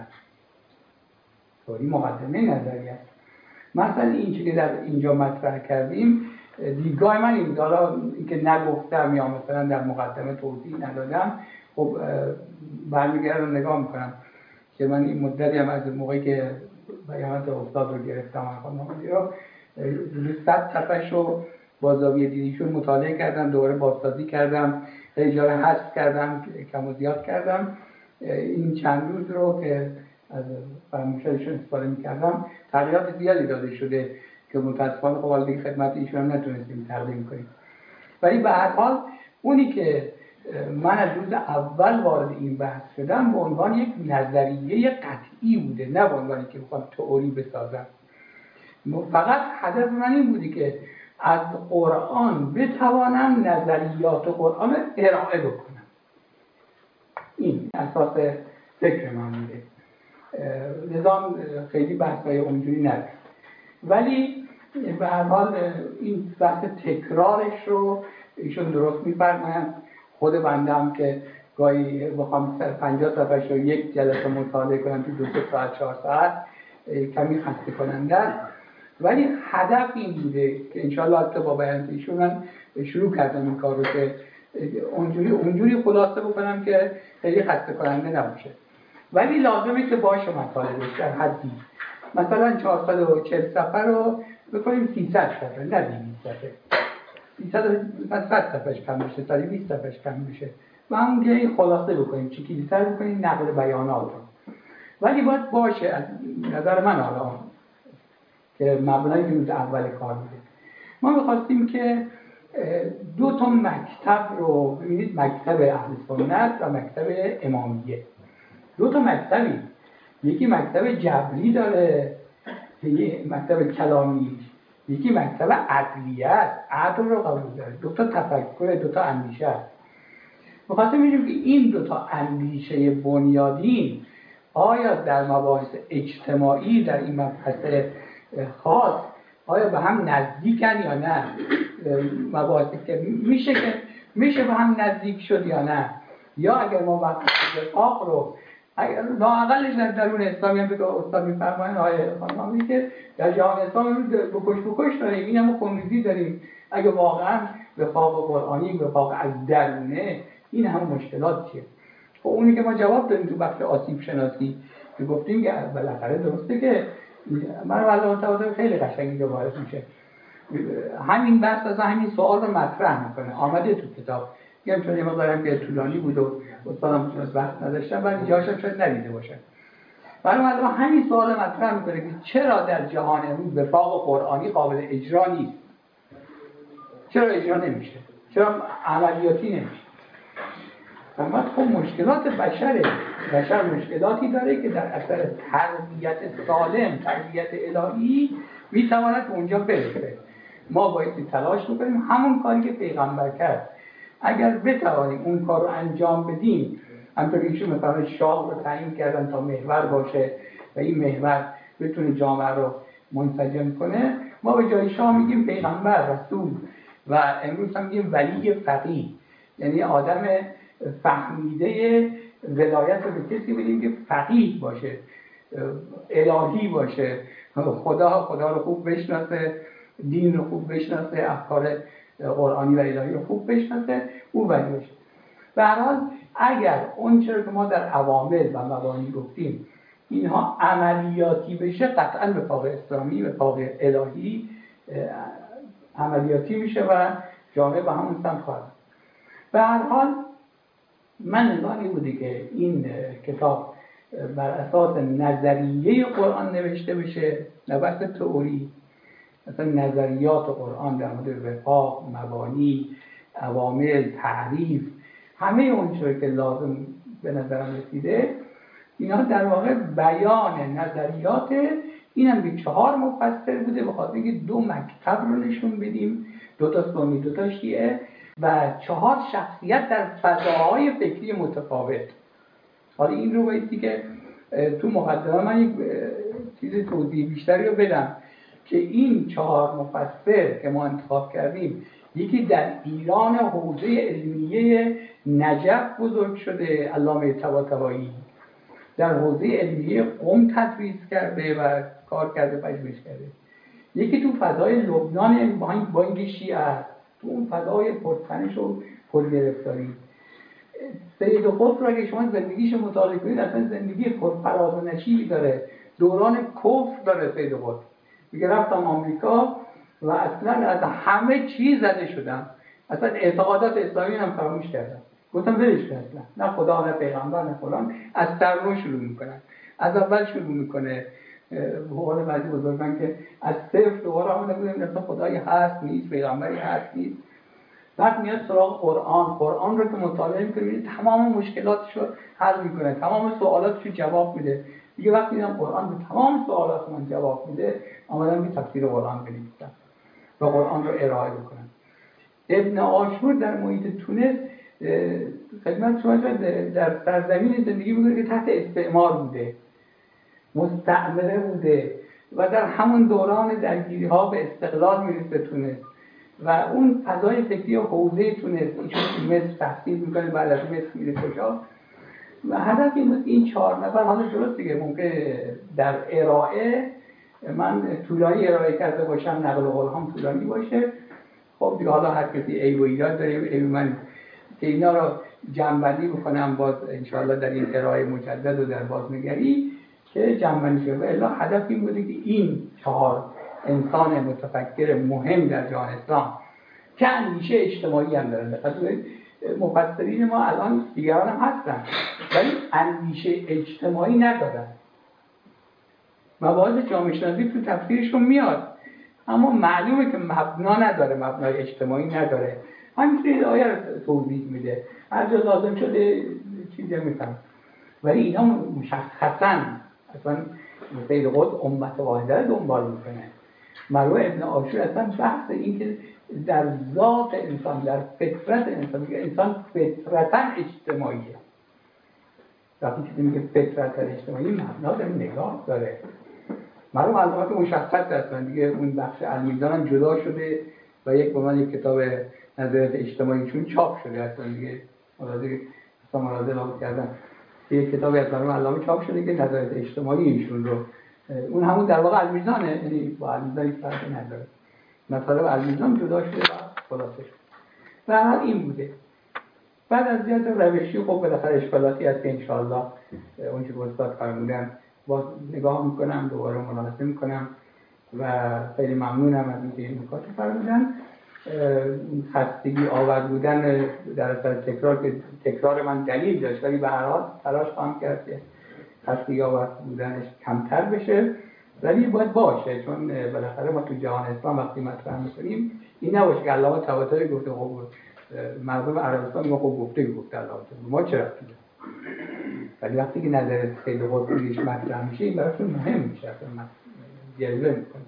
تئوری مقدمه نظریه است. مثلا این چیزی که در اینجا مطرح کردیم دیدگاه من این حالا اینکه نگفتم یا مثلا در مقدمه توضیح ندادم، خب برمیگردم نگاه میکنم که من این مدتی هم از موقعی که بیانات استاد رو گرفتم خانوامی رو 100 صفحه‌اش رو با زاویه دیدیشون مطالعه کردم، دوباره بازسازی کردم، خیلی جا رو حذف کردم، کم و زیاد کردم. این چند روز رو که از فرمایشاتشون استفاده می‌کردم تغییرات زیادی داده شده که متأسفانه خب حالا خدمت ایشون هم نتونستیم تقدیم کنیم. ولی به هر حال اونی که من از روز اول وارد این بحث شدم به عنوان یک نظریه قطعی بوده، نه به عنوانی که بخوام تئوری بسازم. فقط هدف من این بودی که از قرآن بتوانم نظریات قرآن رو ارائه بکنم. این اساس فکر من بوده. نظام خیلی بحث‌های اونجوری نداره. ولی به هر حال این بحث تکرارش رو ایشون درست می‌فرمایند. خود بنده هم که گاهی بخوام 50 صفحه‌اش رو یک جلسه مطالعه کنم تو 2 ساعت 4 ساعت کمی خسته کننده است. ولی هدف این بوده که انشالله حتی با بیان ایشون من شروع کردم این کار رو که اونجوری خلاصه بکنم که خیلی خسته کننده نباشه. ولی لازمه که باشه مطالعه در حدی. مثلا 440 صفحه رو بکنیم 300 صفحه، نه 200 صفحه. 300 صفحهش کم بشه، 120 صفحهش کم بشه. و همون که خلاصه بکنیم، چیکی‌تر بکنیم نقل بیانات رو. ولی باید باشه از نظر من حالا که مبنای روز اول کار بوده. ما می‌خواستیم که 2 تا مکتب رو ببینید، مکتب اهل سنت و مکتب امامیه. 2 تا مکتبی، یکی مکتب جبری داره، یکی مکتب کلامی، یکی مکتب عقلیه است، عقل رو قبول داره. 2 تا تفکر، 2 تا اندیشه است. می‌خواستیم ببینیم که این 2 تا اندیشه بنیادین آیا در مباحث اجتماعی در این مبحث خاص آیا به هم نزدیکن یا نه، مباحثی که میشه به هم نزدیک شد یا نه، یا اگر ما وقتی اتفاق رو اگر لااقلش در درون اسلامی هم بگه استاد میفرمایند خانمی که در جهان اسلام بکش داریم، این هم کمونیستی داریم، اگه واقعا وفاق قرآنی وفاق از درونه این هم مشکلات چیه؟ خب اونی که ما جواب دادیم تو بخش آسیب شناسی که گفتیم که بالاخره درسته که من والله خیلی قشنگی که وارد میشه، همین بحث از همین سوال رو مطرح میکنه، آمده تو کتاب. میگم چون یه مقدارم که طولانی بود و استادم وقت نداشتم ولی جاشم شاید ندیده باشم. ولی همین سوال مطرح میکنه که چرا در جهان امروز وفاق قرآنی قابل اجرا نیست؟ چرا اجرا نمیشه؟ چرا عملیاتی نمیشه؟ اما خب مشکلات بشر مشکلاتی داره که در اثر تربیت سالم، تربیت الهی میتواند اونجا برسه. ما باید تلاش بکنیم همون کاری که پیغمبر کرد. اگر بتوانیم اون کار رو انجام بدیم، همونطور که ایشون مثلا شاه رو تعیین کردن تا محور باشه و این محور بتونه جامعه رو منسجم کنه، ما به جای شاه میگیم پیغمبر، رسول، و امروز هم میگیم ولی فقیه، یعنی آدم فهمیده ولایت رو به کسی بدیم که فقیه باشه، الهی باشه، خدا رو خوب بشناسه، دین رو خوب بشناسه، افکار قرآنی و الهی رو خوب بشناسه، او ولی باشه. به هر حال اگر اون چیزی که ما در عوامل و مبانی گفتیم اینها عملیاتی بشه، قطعا وفاق اسلامی، وفاق الهی عملیاتی میشه و جامعه به همون سمت خواهد. به هر حال من نگاه این بودی که این کتاب بر اساس نظریه قرآن نوشته بشه، نه بحث تئوری، مثلا نظریات قرآن در مورد وفاق، مبانی، عوامل، تعریف، همه اون چیزی که لازم به نظرم رسیده، اینا در واقع بیان نظریات. اینم به 4 مفسر بوده، بخاطر اینکه 2 مکتب رو نشون بدیم، 2 تا سنی 2 تا شیعه و 4 شخصیت در فضاهای فکری متفاوت. حالا این رو بایستی که تو مقدمه من یک چیز توضیح بیشتری رو بدم که این 4 مفسر که ما انتخاب کردیم، یکی در ایران حوزه علمیه نجف بزرگ شده، علامه طباطبایی، در حوزه علمیه قم تدریس کرده و کار کرده، پژوهش کرده. یکی تو فضای لبنان با این شیعه است، تو اون فضای پرتنش و پرگرفتاری. سید قطب را که شما زندگیش مطالعه کنید اصلا زندگی پرفراز و نشیبی داره، دوران کفر داره سید قطب. میگه رفتم آمریکا و اصلا از همه چیز زده شدم، اصلا اعتقادات اسلامی هم فراموش کردم. گفتم ولش کن، اصلا نه خدا نه پیغمبر نه فلان، از سر شروع میکنن، از اول شروع میکنه. به قول بعضی بزرگان که از صفر دوباره آمده بودیم اصلا خدایی هست نیست، پیغمبری هست نیست. بعد میاد سراغ قرآن رو که مطالعه میکنه تمام مشکلاتش رو حل میکنه، تمام سوالاتش رو جواب میده. دیگه وقتی دیدم قرآن به تمام سوالات من جواب میده، آمدم به تفسیر قرآن بنویسم و قرآن رو ارائه بکنم. ابن عاشور در محیط تونس خدمت شما در سرزمین زندگی میکنه که تحت استعمار بوده، مستعمره بوده و در همون دوران درگیری ها به استقلال میرسه تونس و اون فضای فکری و حوزه تونس ایشون مصر تحصیل میکنه، بعد از مصر میره کجا و هدف این بود این 4 نفر، حالا درست دیگه ممکن در ارائه من طولانی ارائه کرده باشم، نقل قول هم طولانی باشه. خب دیگه حالا هر کسی عیب و ایراد داره، عیب من که اینا رو جمع‌بندی بکنم باز انشاءالله در این ارائه مجدد و در بازنگری که جمع‌بندی شه. و الا هدف این بوده که این 4 انسان متفکر مهم در جهان اسلام که اندیشه اجتماعی هم دارن، مفسرین ما الان دیگران هم هستن ولی اندیشه اجتماعی ندارن. مباحث جامعه شناسی تو تفسیرشون میاد اما معلومه که مبنا نداره، مبنای اجتماعی نداره. همینطوری آیه رو توضیح میده، هر جا لازم شده چیزی میفهم. ولی اینا مشخصاً اصلا سید قطب امت واحده رو دنبال میکنه. مرحوم ابن عاشور اصلا بحث این که در ذات انسان، در فطرت انسان، میگه انسان فطرتاً اجتماعیه. وقتی که میگه فطرتاً اجتماعی مبنا داره، نگاه داره. مرحوم علامت مشخص هستن دیگه. اون بخش المیزان هم جدا شده و یک کتاب نظریات اجتماعی چون چاپ شده اصلا دیگه مراجعه لازم کردن. یک کتابی از مرحوم علامه چاپ شده که نظریات اجتماعی ایشون رو، اون همون در واقع المیزانه، یعنی با المیزان فرقی نداره. مطالب المیزان جدا شده و خلاصه شد. و هر این بوده. بعد از زیاد روشی خب بالاخره اشکالاتی هست که انشاءالله اونچه که استاد فرمودن باز نگاه میکنم، دوباره ملاحظه میکنم و خیلی ممنونم از اینکه این نکات فرمودن. خستگی آور بودن در اثر تکرار که تکرار من دلیل داشت، ولی به هر حال تلاش خواهم کرد که خستگی آور بودنش کمتر بشه، ولی باید باشه، چون بالاخره ما تو جهان اسلام وقتی مطرح میکنیم این نباشه که علامه طباطبایی گفته خب مردم عربستان ما خب گفته علامه ما چرا دیگه. ولی وقتی که نظر سید قطبیش مطرح میشه این براشون مهم میشه، اصلا جلوه میکنه.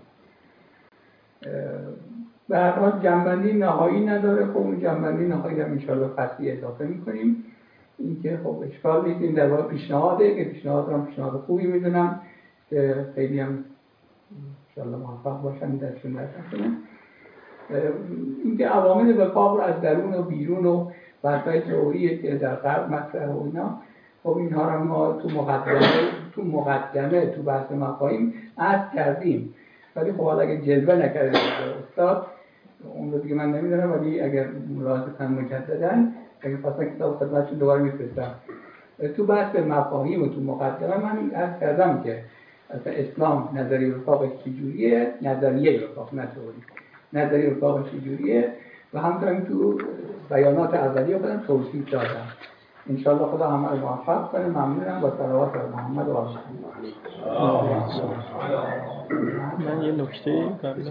به هر حال جنبندی نهایی نداره. خب اون جنبندی نهایی هم انشاءالله فصلی اضافه میکنیم. این که خب اشکال نیست، این در واقع پیشنهاده که پیشنهاد هم پیشنهاد خوبی میدونم که خیلی هم انشاءالله موفق باشن درشون درکنن. این که عوامل وفاق رو از درون و بیرون و بحث‌های تئوری که در غرب مطرح و اینا، خب اینها رو ما تو مقدمه تو بحث مفاهیم عرض کردیم، ولی خب حالا اگه جلوه نکرده استاد اون رو دیگه من نمیدونم، ولی اگر ملاحظه کنم مجدداً اگه خواستن کتاب خدمتشون دوباره میفرستم. تو بحث مفاهیم و تو مقدمه من عرض کردم که اصلا اسلام نظریه وفاقش چجوریه، نظریه وفاق نه تئوری، نظریه وفاقش چجوریه و همچنین تو بیانات اولیه خودم توضیح دادم. انشاءالله خدا همه رو موفق کنه. ممنونم. با صلوات بر محمد و آل من یه نکته قبلا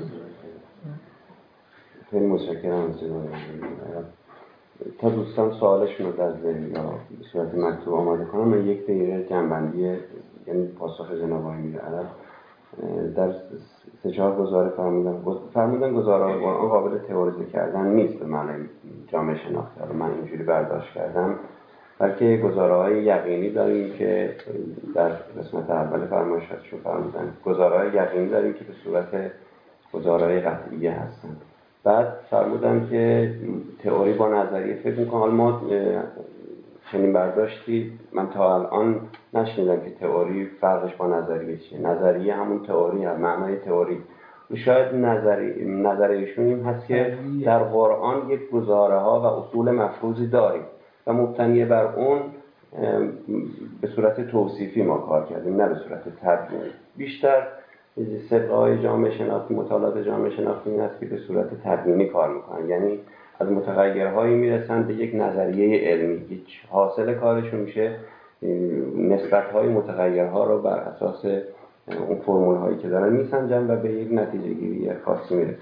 خیلی متشکرم از جناب. تا دوستان سوالشون رو در ذهن یا به صورت مکتوب آماده کنم، من یک دقیقه جنبندی یعنی پاسخ جناب آقای عرب در 3-4 گزاره فرمودن گزاره قرآن قابل تئوریزه کردن نیست به معنی جامعه شناختی. حالا من اینجوری برداشت کردم، بلکه گزاره‌های یقینی داریم که در قسمت اول فرمایشاتشون فرمودن گزاره‌های یقینی داریم که به صورت گزاره‌های قطعیه هستن. بعد فرمودن که تئوری با نظریه فکر می‌کنم. حالا ما چنین برداشتی من تا الان نشنیدم که تئوری فرقش با نظریه چیه. نظریه همون تئوری هم، معنای تئوری. شاید نظر ایشون این هست که در قرآن یک گزاره ها و اصول مفروضی داریم و مبتنی بر اون به صورت توصیفی ما کار کردیم، نه به صورت تدوینی. بیشتر سبقه‌های جامعه شناختی، مطالعات جامعه شناختی این است که به صورت تدوینی کار میکنن، یعنی از متغیرهایی میرسن به یک نظریه علمی. هیچ حاصل کارشون میشه نسبت‌های متغیرها رو بر اساس اون فرمول‌هایی که دارن میسنجن و به یک نتیجه گیری خاصی میرسن.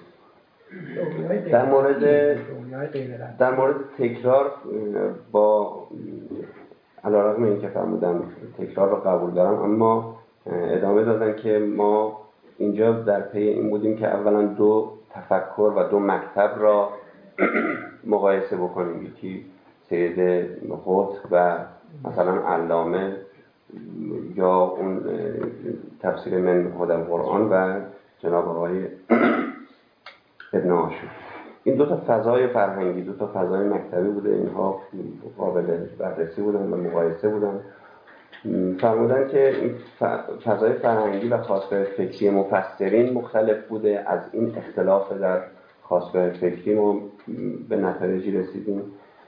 در مورد تکرار، با علیرغم اینکه فرمودن تکرار رو قبول دارم، اما ادامه دادن که ما اینجا در پی این بودیم که اولا دو تفکر و دو مکتب را مقایسه بکنیم، یکی سید قطب و مثلا علامه یا اون تفسیر من هدی القرآن و جناب آقای ابن عاشور. این دو تا فضای فرهنگی، دو تا فضای مکتبی بوده، اینها قابل بررسی بودن و مقایسه بودن. فرمودن که فضای فرهنگی و خواستگاه فکری مفسرین مختلف بوده. از این اختلاف در خواستگاه فکری ما به نتایجی رسیدیم.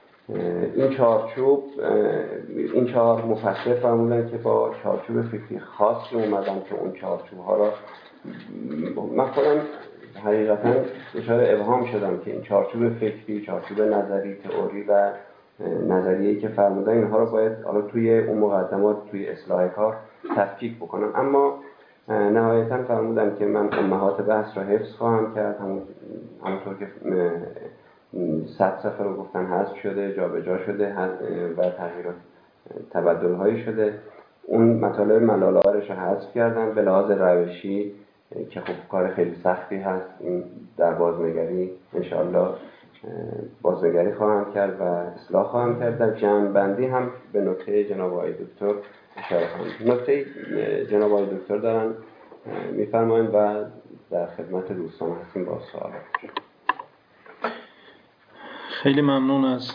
این چهار مفسر فرمودن که با چارچوب فکری خاصی اومدن که اون چارچوب ها را من خودم حقیقتا دچار ابهام شدم که این چارچوب فکری، چارچوب نظری، تئوری و نظریه‌ای که فرمودن اینها رو باید حالا توی اون مقدمات توی اصلاح کار تفکیک بکنم. اما نهایتا فرمودن که من امهات بحث را حفظ خواهم کرد، همونطور که 100 صفحه رو گفتن حذف شده، جابجا شده و تغییرات تبدل‌هایی شده. اون مطالب ملال‌آورش رو حذف کردن به لحاظ روشی که خب کار خیلی سختی هست. این در بازنگری انشاءالله بازنگری خواهم کرد و اصلاح خواهم کرد. در جمع‌بندی هم به نکته جناب آقای دکتر اشاره خواهم. نکته جناب آقای دکتر دارن میفرمایند و در خدمت دوستان هستیم با سوالات. خیلی ممنون از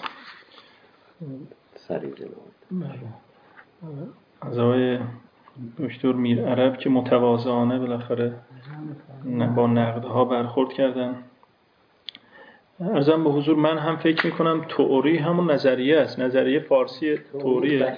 سریع جناب از آقای دکتر میرعرب که متواضعانه بالاخره با نقدها برخورد کردن. عرضم به حضور من هم فکر میکنم تئوری همون نظریه است، نظریه فارسی تئوریه.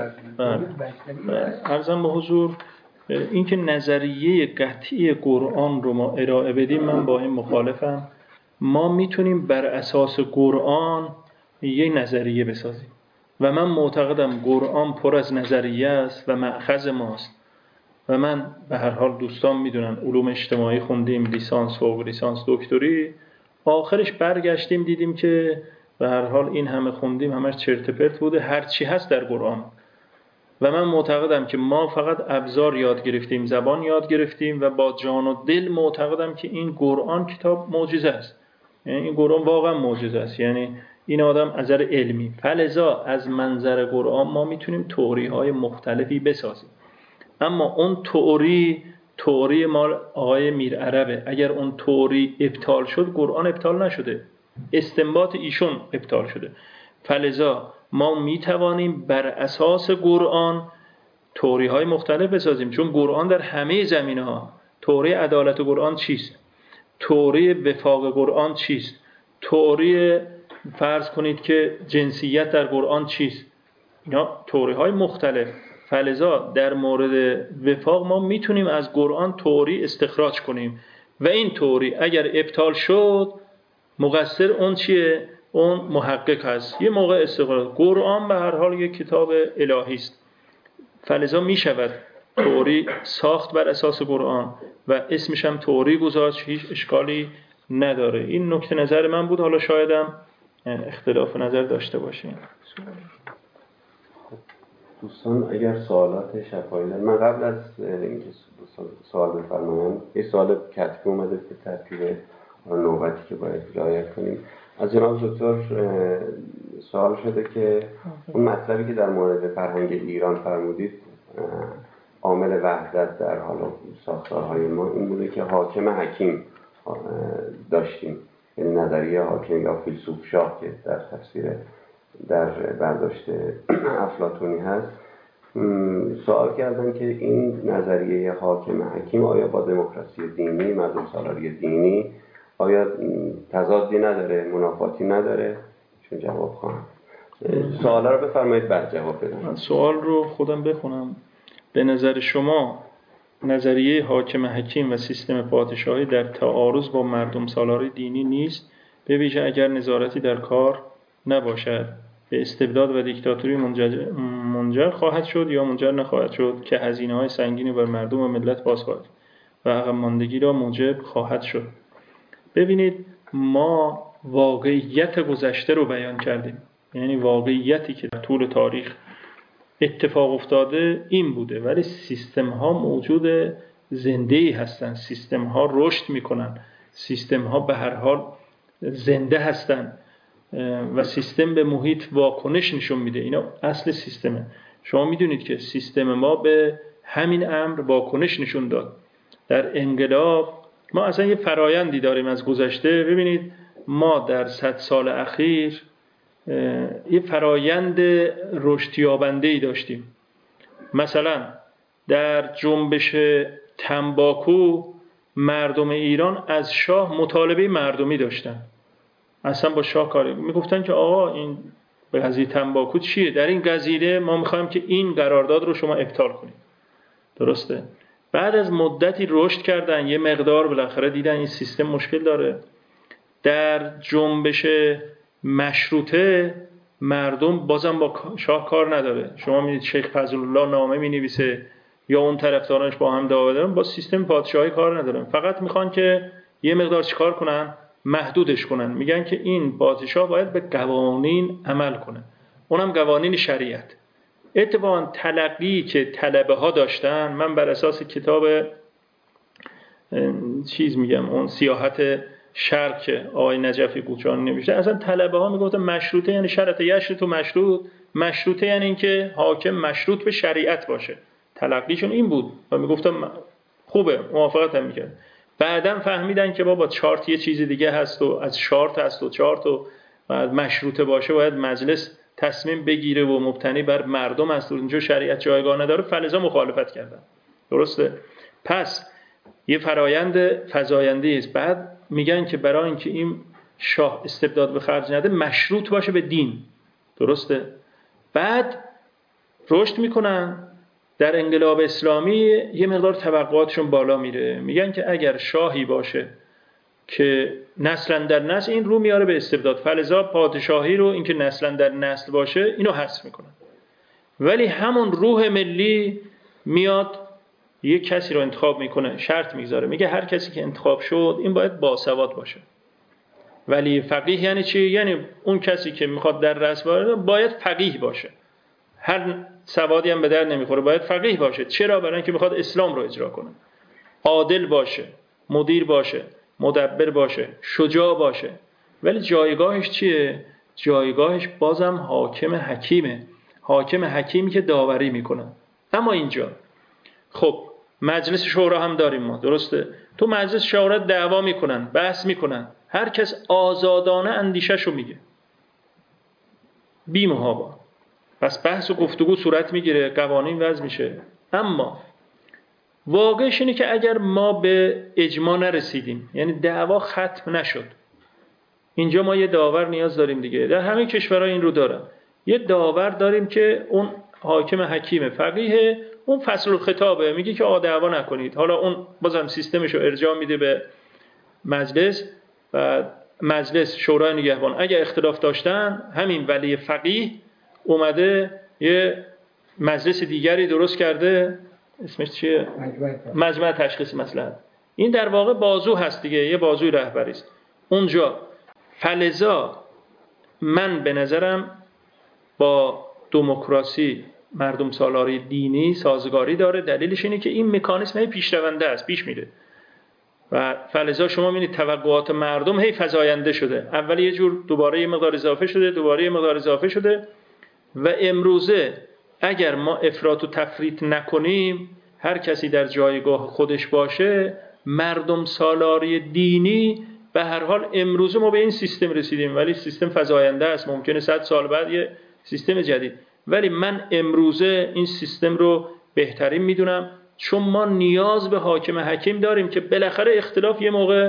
عرضم به حضور اینکه نظریه قطعی قرآن رو ما ارائه بدیم من با این مخالفم. ما میتونیم بر اساس قرآن یه نظریه بسازیم و من معتقدم قرآن پر از نظریه است و مأخذ ماست و من به هر حال دوستان میدونن علوم اجتماعی خوندیم، لیسانس، فوق لیسانس، دکتری، آخرش برگشتیم دیدیم که به هر حال این همه خوندیم همش چرت پرت بوده، هر چی هست در قرآن. و من معتقدم که ما فقط ابزار یاد گرفتیم، زبان یاد گرفتیم و با جان و دل معتقدم که این قرآن کتاب معجزه است. یعنی این قرآن واقعا معجزه است. یعنی این آدم از نظر علمی، فلذا از منظر قرآن ما میتونیم تئوری‌های مختلفی بسازیم. اما اون تئوری مال آقای میرعربه. اگر اون تئوری ابطال شد قرآن ابطال نشده، استنباط ایشون ابطال شده. فلذا ما میتوانیم بر اساس قرآن تئوری‌های مختلف بسازیم، چون قرآن در همه زمینه‌ها. تئوری عدالت قرآن چیست؟ تئوری وفاق قرآن چیست؟ تئوری فرض کنید که جنسیت در قرآن چیست؟ اینا تئوری‌های مختلف. فلذا در مورد وفاق ما میتونیم از قرآن تئوری استخراج کنیم و این تئوری اگر ابطال شد مقصر اون چیه؟ اون محقق هست. یه موقع استخراج. قرآن به هر حال یک کتاب الهی است. فلذا میشود تئوری ساخت بر اساس قرآن و اسمش هم تئوری گذاشت، هیچ اشکالی نداره. این نکته نظر من بود. حالا شایدم اختلاف نظر داشته باشیم. دوستان اگر سوالات شفاهی دارن، من قبل از اینکه سوال بفرمایند یه سوال کتبی اومده که ترتیب نوبتی که باید رعایت کنیم. از جناب دکتر سوال شده که اون مطلبی که در مورد فرهنگ ایران فرمودید، عامل وحدت در حالا ساختارهای ما این بوده که حاکم حکیم داشتیم، یعنی نظریه حاکم یا فیلسوف شاه که در تفسیر در برداشت افلاطونی هست. سوال کردن که این نظریه حاکم حکیم آیا با دموکراسی دینی، مردم سالاری دینی آیا تضادی نداره، منافاتی نداره؟ چون جواب خواهم. سوالا رو بفرمایید بعد جواب بدم. من سوال رو خودم بخونم. به نظر شما نظریه حاکم حکیم و سیستم پادشاهی در تعارض با مردم سالاری دینی نیست، به ویژه اگر نظارتی در کار نباشد به استبداد و دیکتاتوری منجر خواهد شد یا منجر نخواهد شد که هزینه‌های سنگینی بر مردم و ملت باز خواهد و عقب ماندگی را موجب خواهد شد. ببینید ما واقعیت گذشته رو بیان کردیم، یعنی واقعیتی که در طول تاریخ اتفاق افتاده این بوده، ولی سیستم ها موجود زنده‌ای هستن، سیستم ها رشد میکنن، سیستم ها به هر حال زنده هستن و سیستم به محیط واکنش نشون میده. اینا اصل سیستمه. شما میدونید که سیستم ما به همین امر واکنش نشون داد. در انقلاب ما اصلا یه فرایندی داریم از گذشته. ببینید ما در 100 سال اخیر یه فرایند رشد یابنده‌ای داشتیم. مثلا در جنبش تنباکو مردم ایران از شاه مطالبه مردمی داشتن، اصلا با شاه کاری میگفتن که آقا این قضیه تنباکو چیه؟ در این قضیه ما میخوایم که این قرارداد رو شما ابطال کنید. درسته؟ بعد از مدتی رشد کردن، یه مقدار بالاخره دیدن این سیستم مشکل داره. در جنبش مشروطه مردم بازم با شاه کار نداره. شما میدید شیخ فضلالله نامه مینویسه یا اون طرفدارانش با هم دعوا دارن، با سیستم پادشاهی کار ندارن، فقط میخوان که یه مقدار چیکار کنن؟ محدودش کنن. میگن که این پادشاه باید به قوانین عمل کنه، اونم قوانین شریعت. اتفاقا تلقی که طلبه ها داشتن، من بر اساس کتاب اون سیاحت شرق که آقای نجفی قوچانی نوشته، اصلا طلبه ها میگفتن مشروطه یعنی شرط یشر تو مشروطه یعنی این که حاکم مشروط به شریعت باشه. تلقیشون این بود و میگفتن خوبه، موافقت هم میکرد. بعدم فهمیدن که بابا چارت یه چیز دیگه هست و از شارت هست و چارت و مشروطه باشه باید مجلس تصمیم بگیره و مبتنی بر مردم است و اونجا شریعت جایگاه نداره. فلزا مخالفت کردن. درسته؟ پس یه فرایند فزاینده است. بعد میگن که برای اینکه این شاه استبداد به خرج نده مشروط باشه به دین. درسته؟ بعد رشد میکنن. در انقلاب اسلامی یه مقدار توقعاتشون بالا میره، میگن که اگر شاهی باشه که نسلا در نسل، این رو میاره به استبداد. فلزا پادشاهی رو اینکه نسلا در نسل باشه اینو حذف میکنن. ولی همون روح ملی میاد یه کسی رو انتخاب میکنه، شرط میگذاره، میگه هر کسی که انتخاب شد این باید باسواد باشه. ولی فقیه یعنی چی؟ یعنی اون کسی که میخواد در رأس باید فقیه باشه. هر سوادی هم به در نمیخوره، باید فقیه باشه. چرا؟ برای اینکه میخواد اسلام رو اجرا کنه. عادل باشه، مدیر باشه، مدبر باشه، شجاع باشه. ولی جایگاهش چیه؟ جایگاهش بازم حاکم حکیمه. حاکم حکیمی که داوری میکنه. اما اینجا خب مجلس شورا هم داریم ما، درسته؟ تو مجلس شورا دعوا میکنن، بحث میکنن، هر کس آزادانه اندیشه‌شو میگه بی محابا. پس بحث و گفتگو صورت میگیره، قوانین وضع میشه. اما واقعش اینه که اگر ما به اجماع نرسیدیم، یعنی دعوا ختم نشد، اینجا ما یه داور نیاز داریم دیگه. در همه کشورها این رو دارن. یه داور داریم که اون حاکم حکیم فقیه، اون فصل الخطابه، میگه که دعوا نکنید. حالا اون بازم سیستمشو ارجاع میده به مجلس و مجلس شورای نگهبان اگه اختلاف داشتن، همین ولی فقیه اومده یه مجلس دیگری درست کرده، اسمش چیه؟ مجمع تشخیص مصلحت. این در واقع بازو هست دیگه، یه بازوی رهبری است اونجا. فلزا من به نظرم با دموکراسی مردم سالاری دینی سازگاری داره. دلیلش اینه که این مکانیسم هی پیشرونده است، پیش میره و فلزا شما میبینید توقعات مردم هی فزاینده شده. اول یه جور، دوباره یه مقدار اضافه شده، دوباره یه مقدار اضافه شده و امروزه اگر ما افراط و تفریط نکنیم، هر کسی در جایگاه خودش باشه، مردم سالاری دینی به هر حال امروزه ما به این سیستم رسیدیم، ولی سیستم فزاینده است. ممکنه 100 سال بعد یه سیستم جدید. ولی من امروزه این سیستم رو بهترین میدونم، چون ما نیاز به حاکم حکیم داریم که بالاخره اختلاف یه موقع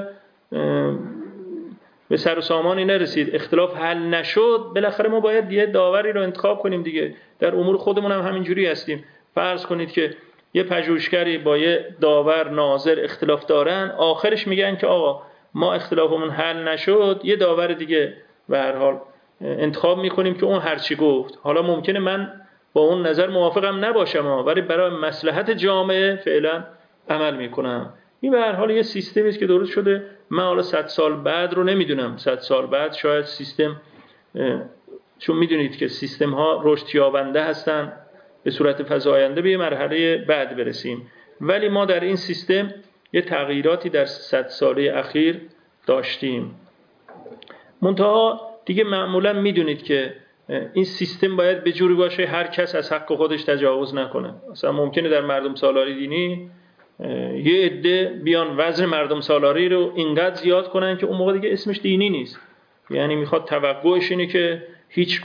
به سر و سامانی نرسید، اختلاف حل نشد، بالاخره ما باید یه داوری رو انتخاب کنیم دیگه. در امور خودمون هم همینجوری هستیم. فرض کنید که یه پژوهشگری با یه داور ناظر اختلاف دارن، آخرش میگن که آقا ما اختلافمون حل نشد، یه داور دیگه به هر حال انتخاب میکنیم که اون هرچی گفت. حالا ممکنه من با اون نظر موافقم نباشم، ولی برای مصلحت جامعه فعلا عمل میکنم. این به هر حال یه سیستمی است که درست شده. من حالا 100 سال بعد رو نمیدونم، 100 سال بعد شاید سیستم، چون میدونید که سیستم ها رشد یابنده هستن، به صورت فزاینده به یه مرحله بعد برسیم. ولی ما در این سیستم یه تغییراتی در 100 ساله اخیر داشتیم. منتها دیگه معمولا میدونید که این سیستم باید به جوری باشه هر کس از حق خودش تجاوز نکنه. مثلا ممکنه در مردم سالاری دینی یه عده بیان وزن مردم سالاری رو اینقدر زیاد کنن که اون موقع دیگه اسمش دینی نیست. یعنی میخواد توقعش اینه که هیچ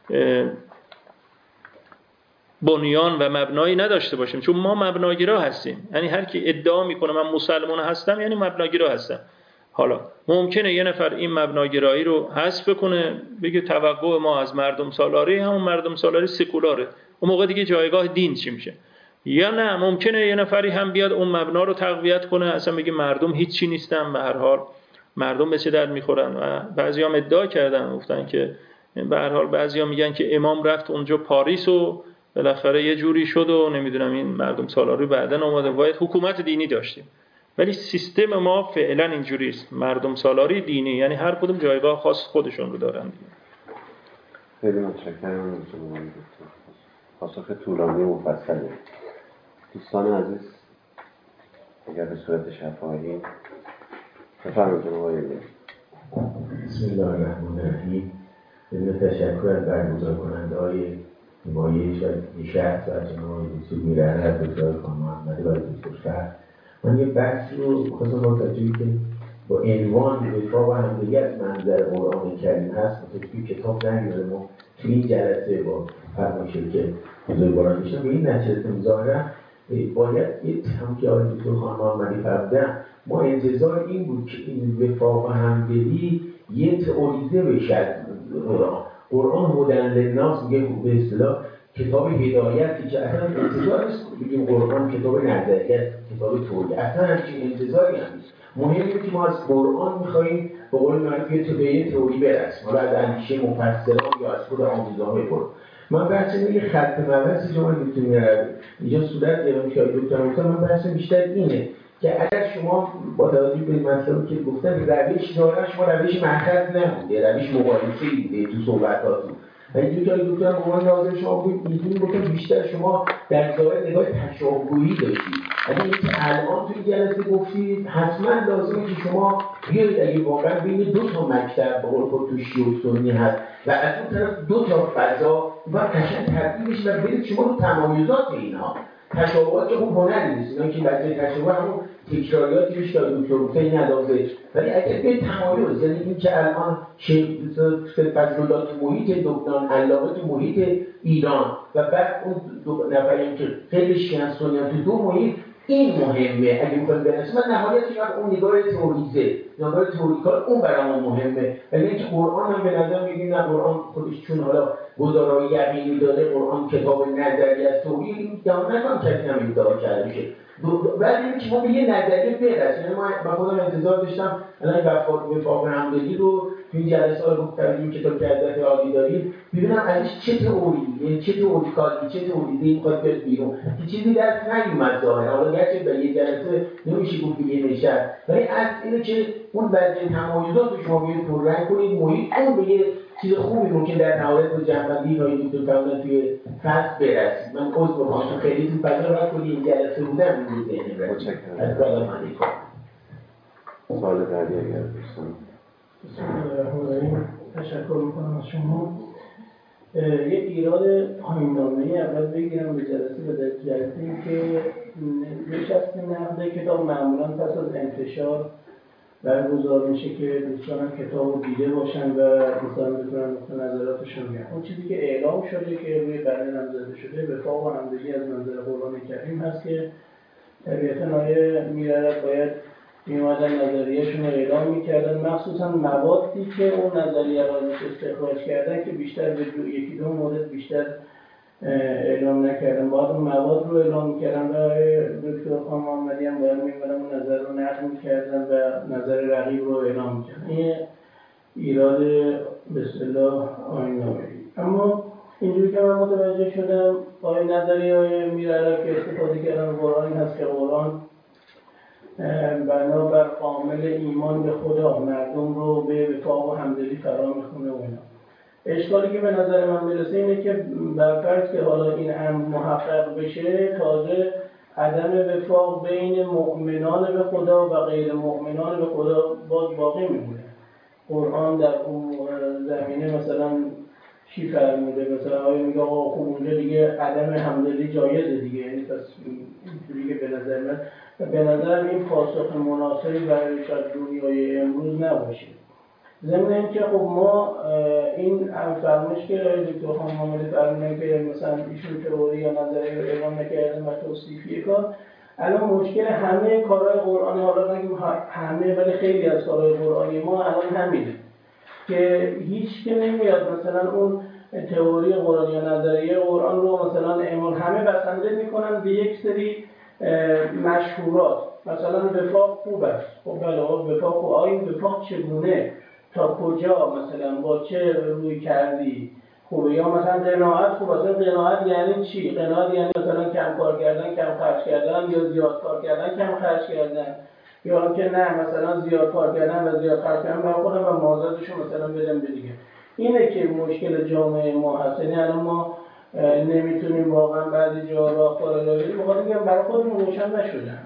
بنیان و مبنایی نداشته باشیم، چون ما مبناگرا هستیم. یعنی هر کی ادعا میکنه من مسلمان هستم یعنی مبناگرا هستم. حالا ممکنه یه نفر این مبناگرایی رو حذف کنه، بگه توقع ما از مردم سالاری همون مردم سالاری سکولاره، اون موقع دیگه جایگاه دین چی میشه؟ یا نه، ممکنه یه نفری هم بیاد اون مبنا رو تقویت کنه، اصلا بگه مردم هیچی نیستن، به هر حال مردم به چه درد میخورن. و بعضیام ادعا کردن، گفتن که به هر حال بعضیا میگن که امام رفت اونجا پاریس و بالاخره یه جوری شد و نمیدونم این مردم سالاری بعدن اومده، باید حکومت دینی داشتیم. ولی سیستم ما فعلا اینجوری است، مردم سالاری دینی، یعنی هر کدوم جایگاه خاص خودشون رو دارن دیگه. خیلی متشکرم. پاسخ طولانی و مفصله. دوستان عزیز اگر به صورت شفاهی بفرمایید جناب آقای علی. بسم الله الرحمن الرحیم. بدون تشکر از برگزار کننده‌های نمایش و نشست و جناب دکتر میرحمت، دکتر خانم محمدی و دکتر فرد، من یه بحث رو خواستم با توجهی که با عنوان دفاع و همدیگه از منظر قرآن کریم هست، توی کتاب نگیره. ما توی این جلسه با فرمایشی که بزرگواران میشن به این نتیجه ظاهرا باید یه هم که آقای دکتر خانم محمدی فرمودن، ما انتظار این بود که این وفاق و همدلی یه تئوریزه بشه از قرآن هدی للناس، میگه به اصطلاح کتاب هدایتی، که اصلا انتظار نیست بگیم قرآن کتاب نظریه، کتاب توحید، اصلا همچین انتظاری هم نیست. مهمه که ما از قرآن میخواییم به قول معروف یه تئوری برسیم، حالا از اندیشه مفسران یا از خود آموزه‌های قرآن. من بحث یه خط مبحثی که من میتونم اینجا صورت گرفتم که دکتر گفتم، من بحث بیشتر اینه که اگر شما با توجه به مطلبی که گفتن روش دارن، شما روش مأخذ نبوده، روش مقایسه‌ای بوده تو صحبتاتون. ولی دکتر قرآن ناظر شما بود اینجوری بکنم بیشتر شما در ظاهر نگاه تشابهی داشتید. اگه اینکه الان توی جلسه گفتید حتما لازمه که شما بیایید اگه واقعا بین دو تا مکتب به قول خود تو شیعه و سنی هست و از اون طرف دو تا فضا باید قشنگ تبدیل بشه و برید شما رو تمایزات اینها تشابهات که اون هنری نیست، اینا که بعضی تشابه همون تکراریاتی میشه که دکتر گفته این ندازه. ولی اگر به تمایز، یعنی این که الان شیخ فضل‌الله تو محیط دکتر علاقه تو محیط ایران و بعد اون دو نفری که خیلی شیعه سنی تو دو محیط، این مهمه. اگه میخوایم برسیم من نهایتش اون نگاه تئوریزه، نگاه تئوریکال اون برامون مهمه. ولی اینکه قرآن هم به نظر میگیم نه، قرآن خودش چون حالا گزارای یقینی داره، قرآن کتاب نظری از توحید، این جهان نکنم کسی هم ادعا کرده شه. بعد اینکه ما به یه نظریه برسیم، یعنی من خودم انتظار داشتم الان وفاق همدلی رو توی این جلسه ها رو این کتاب که حضرت عالی دارید ببینم ازش چه تئوری، یعنی چه تئوریکالی، چه تئوریزه‌ای میخواد بیاد بیرون. چیزی دست نیومد ظاهرا، حالا گرچه به یه جلسه نمیشه گفت یه نشست، ولی از اینه که اون بعضی تمایزات رو شما بیاید پررنگ کنید، محیط اون به یه چیز خوبی ممکن در نهایت با جنبندی های دکتر فرمودن توی فصل برسید. من عذر می‌خوام خیلی تو فضا راه کنی این جلسه بودم این روز ذهنم رسید. السلام علیکم. سوال بعدی اگر دوستان. تشکر میکنم از شما. یک ایراد پایین‌نامه‌ای اول بگیرم به جلسه که نشست نقد کتاب معمولا پس از انتشار برگزار میشه که دوستان هم کتاب رو دیده باشن و دوستان بتونن نقطه نظراتشون بگن. اون چیزی که اعلام شده که روی برنامه نامزده شده وفاق و همدلی از منظر قرآن کریم هست که طبیعتاً آیه میرد باید میومدن نظریهشون رو اعلام میکردن، مخصوصا موادی که اون نظریه رو ازش استخراج کردن که بیشتر به یکی دو مورد بیشتر اعلام نکردن، باید اون مواد رو اعلام میکردن و دکتر خان محمدی هم باید میومدن اون نظر رو نقل میکردن و نظر رقیب رو اعلام میکردن. این ایراد به اصطلاح آیین‌نامه‌ای. اما اینجوری که من متوجه شدم نظریه میرعرف که استفاده کردن قرآن هست که قرآن بنابر کامل ایمان به خدا مردم رو به وفاق و همدلی فرا میخونه و اینا. اشکالی که به نظر من میرسه اینه که برفرض که حالا این امر محقق بشه، تازه عدم وفاق بین مؤمنان به خدا و غیر مؤمنان به خدا باز باقی میمونه. قرآن در اون زمینه مثلا چی فرموده؟ مثلا آیا میگه آقا خب اونجا دیگه عدم همدلی جایزه دیگه، یعنی پس اینجوری که به نظر این پاسخ مناسبی برای شاید دنیای امروز نباشه. ضمن اینکه خب ما این فرمایش که دکتر خان محمدی فرمودن که مثلا ایشون تئوری یا نظریه رو اعلام نکردن و توصیفی کار، الان مشکل همه کارهای قرآنی، حالا نگیم همه ولی خیلی از کارهای قرآنی ما الان همینه که هیچ که نمیاد مثلا اون تئوری قرآنی یا نظریه قرآن رو مثلا همه بسنده میکنن به یک سری مشهورات. مثلا وفاق خوب است، خب بله وفاق خوب، این وفاق چگونه، تا کجا، مثلا با چه روی کردی خوبه، یا مثلا قناعت خوب است. قناعت یعنی چی؟ قناعت یعنی مثلا کم کار کردن کم خرج کردن، یا زیاد کار کردن کم خرج کردن، یا که نه مثلا زیاد کار کردن و زیاد خرج کردن برای خودم و مازادشو مثلا بدم به دیگه. اینه که مشکل جامعه ما هست. یعنی الان ما نمیتونیم واقعا بعضی جا راهکار رو بریم، میگم برای خودمون روشن نشدن.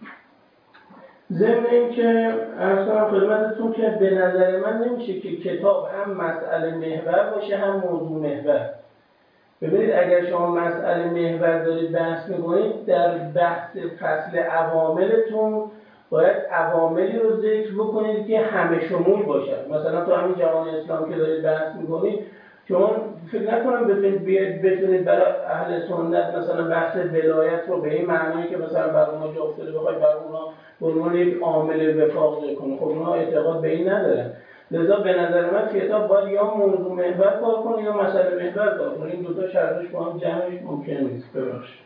ضمن این که عرض کنم خدمتتون که به نظر من نمیشه که کتاب هم مسئله محور باشه هم موضوع محور. ببینید اگر شما مسئله محور دارید بحث میکنید، در بحث فصل عواملتون باید عواملی رو ذکر بکنید که همه شمول باشد. مثلا تو همین جهان اسلام که دارید بحث میکنید، چون فکر نکنم بتونید برای اهل سنت مثلا بحث ولایت رو به این معنایی که مثلا برای ما جا افتاده بخواید برای اونا به عنوان یک عامل وفاق ذکر کنید. خب اونا اعتقاد به این ندارن. لذا به نظر من کتاب باید یا موضوع محور کار کنه یا مسئله محور کار کنه. این دو تا شرطش با هم جمعش ممکن نیست. ببخشید.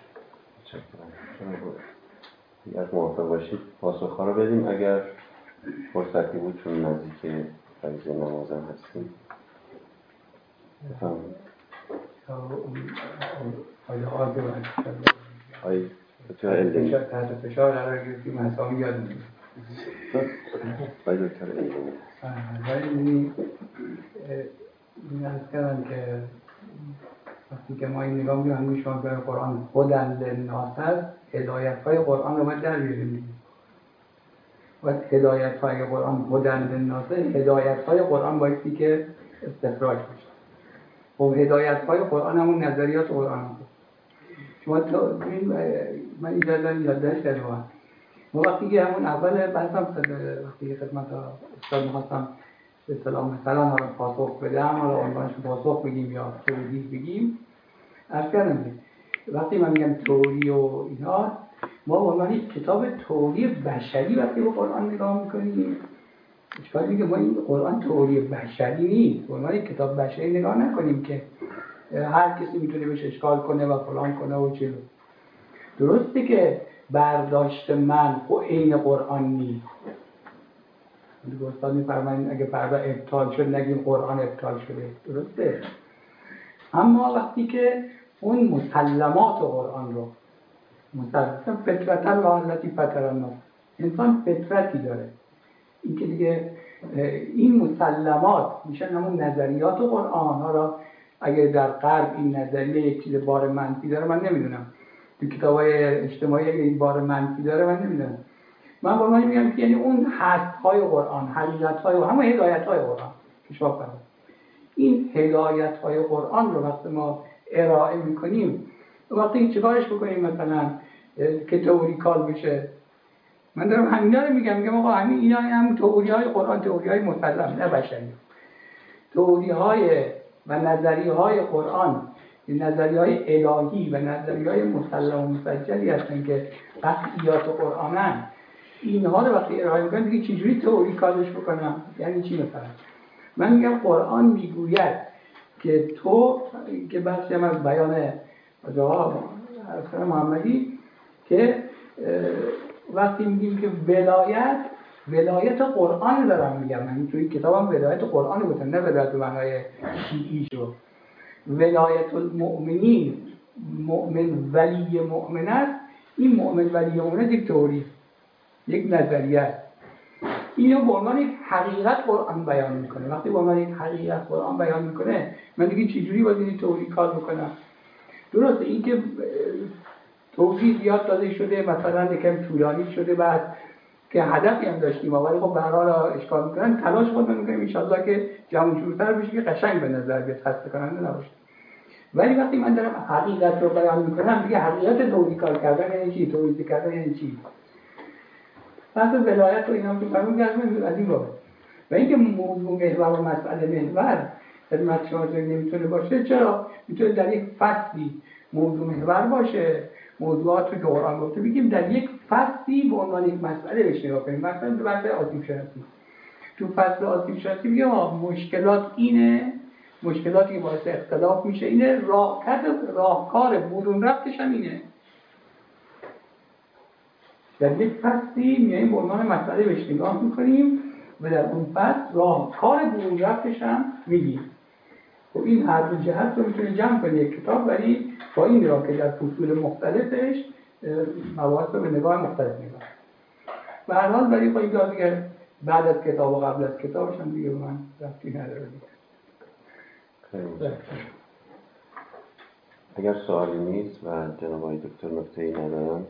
اگر موافق باشید پاسخ‌ها رو بدیم اگر فرصتی بود، چون نزدیک فریضه نمازم هستیم. بفرمایید. دکتر علمی تحت فشار قرار گرفتیم، مسائل یاد میگیریم. دکتر علمی ولی این از کردم که وقتی که ما این نگاه می‌کنیم همیشه شما به قرآن هدن للناس هست، هدایت‌های قرآن رو باید در بیاریم. باید هدایت‌های قرآن هدن للناس، هدایت‌های قرآن بایستی که استخراج بشه. و هدایت‌های قرآن همون نظریات قرآن هست. شما من اجازه یادداشت کردم. ما وقتی که همون اول بحثم وقتی خدمت استاد می‌خواستم به اصطلاح مثلا حالا پاسخ بدم، حالا عنوانش پاسخ بگیم یا توضیح بگیم، عرض کردم وقتی من میگم تئوری و اینا، ما عنوان یک کتاب تئوری بشری وقتی به قرآن نگاه می‌کنیم، اشکال میگه ما این قرآن تئوری بشری نیست. عنوان یک کتاب بشری نگاه نکنیم که هر کسی میتونه بهش اشکال کنه و فلان کنه و چیزو. درسته که برداشت من عین قرآن نیست. دوستان می‌فرمایند اگه فردا ابطال شد نگیم قرآن ابطال شده، درسته؟ اما وقتی که اون مسلمات قرآن رو مسلم فطرتا و التی فطر الناس، انسان فطرتی داره، این که دیگه این مسلمات میشن همون نظریات قرآن ها را. اگه در غرب این نظریه یک چیز بار منفی داره من نمیدونم، تو کتاب‌های اجتماعی اگه این بار منفی داره من نمیدونم. من با من میگم که یعنی اون هست‌های قرآن، حقیقت‌های و همه هدایت‌های قرآن که شما فرمودید، این هدایت‌های قرآن رو وقتی ما ارائه می‌کنیم، وقتی چیکارش بکنیم مثلا که تئوریکال بشه، من دارم همینا رو میگم آقا همین اینا هم تئوری‌های قرآن، تئوری‌های مسلم نه بشری، تئوری‌های و نظریه‌های قرآن، نظریه‌های الهی و نظریه‌های مسلم و مسجلی هستن که قطعیات قرآنن. اینها رو وقتی ارائه میکنم دیگه چجوری تئوری کارش بکنم؟ یعنی چی مثلا؟ من میگم قرآن میگوید که تو که بحثی هم از بیان آقا حسن محمدی که وقتی میگیم که ولایت قرآن دارم میگم، من توی کتابم ولایت قرآن گفتم نه ولایت به معنای شیعی شو. ولایت المؤمنین، مؤمن ولی مؤمن است. این مؤمن ولی مؤمن یک تئوری، یک نظریه است. اینو به عنوان یک حقیقت قرآن بیان میکنه. وقتی به عنوان یک حقیقت قرآن بیان میکنه، من دیگه چجوری باید این تئوری کار بکنم؟ درسته این که توضیح زیاد داده شده، مثلا یکم طولانی شده، بعد که هدفی هم داشتیم ولی خب به هر حال اشکال میکنن، تلاش خودمون میکنیم ان شاءالله که جمع جورتر بشه که قشنگ به نظر بیاد، خسته کننده نباشه. ولی وقتی من دارم حقیقت رو بیان میکنم دیگه حقیقت تئوری کار کردن یعنی چی؟ تئوری کردن یعنی چی؟ پس ولایت و اینا که فرمون گردم از این بابه. و اینکه موضوع محور و مسئله محور خدمت شما نمیتونه باشه، چرا؟ میتونه در یک فصلی موضوع محور باشه، موضوعات رو که قرآن گفته بگیم در یک فصلی به عنوان یک مسئله بهش نگاه کنیم. مثلا تو بحث آسیب شناسی، تو فصل آسیب شناسی میگه مشکلات اینه، مشکلاتی که باعث اختلاف میشه اینه، راهکار برون رفتش هم اینه. در یک فصلی میایم به عنوان مسئله بهش نگاه میکنیم و در اون فصل راهکار برون رفتش هم میگیم. خب این هر دو جهت رو میتونه جمع کنه یک کتاب، ولی با این راه که در فصول مختلفش مباحث رو به نگاه مختلف نگاه. به هر حال ولی خواهی دار دیگر بعد از کتاب و قبل از کتابش هم دیگه من رفتی نداره دیگه. اگر سوالی نیست و جناب آقای دکتر نکته‌ای ندارن،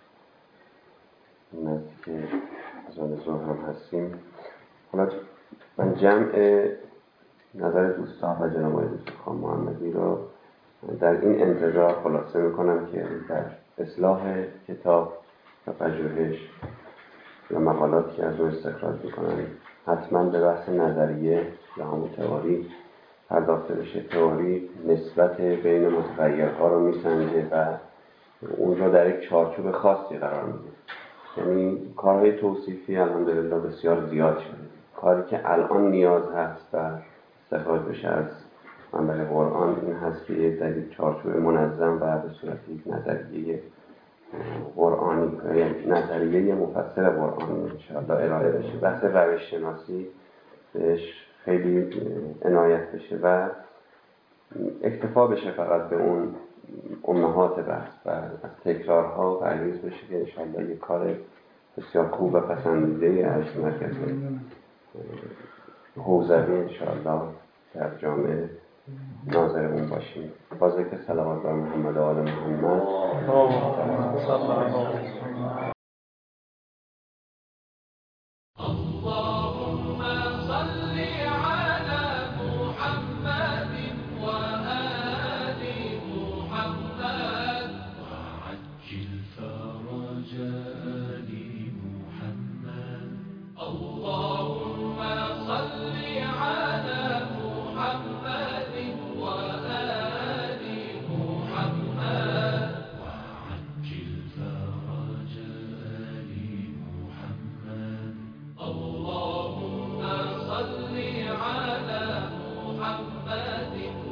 نزدیک اذان ظهر هم هستیم. حالا من جمع نظر دوستان و جناب آقای دکتر خان محمدی رو در این انتظار خلاصه میکنم که در اصلاح کتاب و پژوهش یا مقالاتی که از اون استخراج میکنن حتما به بحث نظریه یا همون تئوری پرداخته بشه. تئوری نسبت بین متغیرها رو میسنجه و اون رو در یک چارچوب خاصی قرار میده. یعنی کارهای توصیفی الحمدلله بسیار زیاد شده. کاری که الان نیاز هست و استخراج بشه از منبع قرآن این هست که در یک چارچوب منظم و به صورت یک نظریه قرآنی، یعنی نظریه مفسر قرآنی انشاءالله ارائه بشه. بحث روش شناسی بهش خیلی عنایت بشه و اکتفا بشه فقط به اون امهات بحث و از تکرارها پرهیز بشه که انشاءالله یک کار بسیار خوب و پسندیده از مرکز حوزوی انشاءالله در جامعه ناظر اون باشیم. باز که صلوات بر محمد و آل محمد. اللهم صل على محمد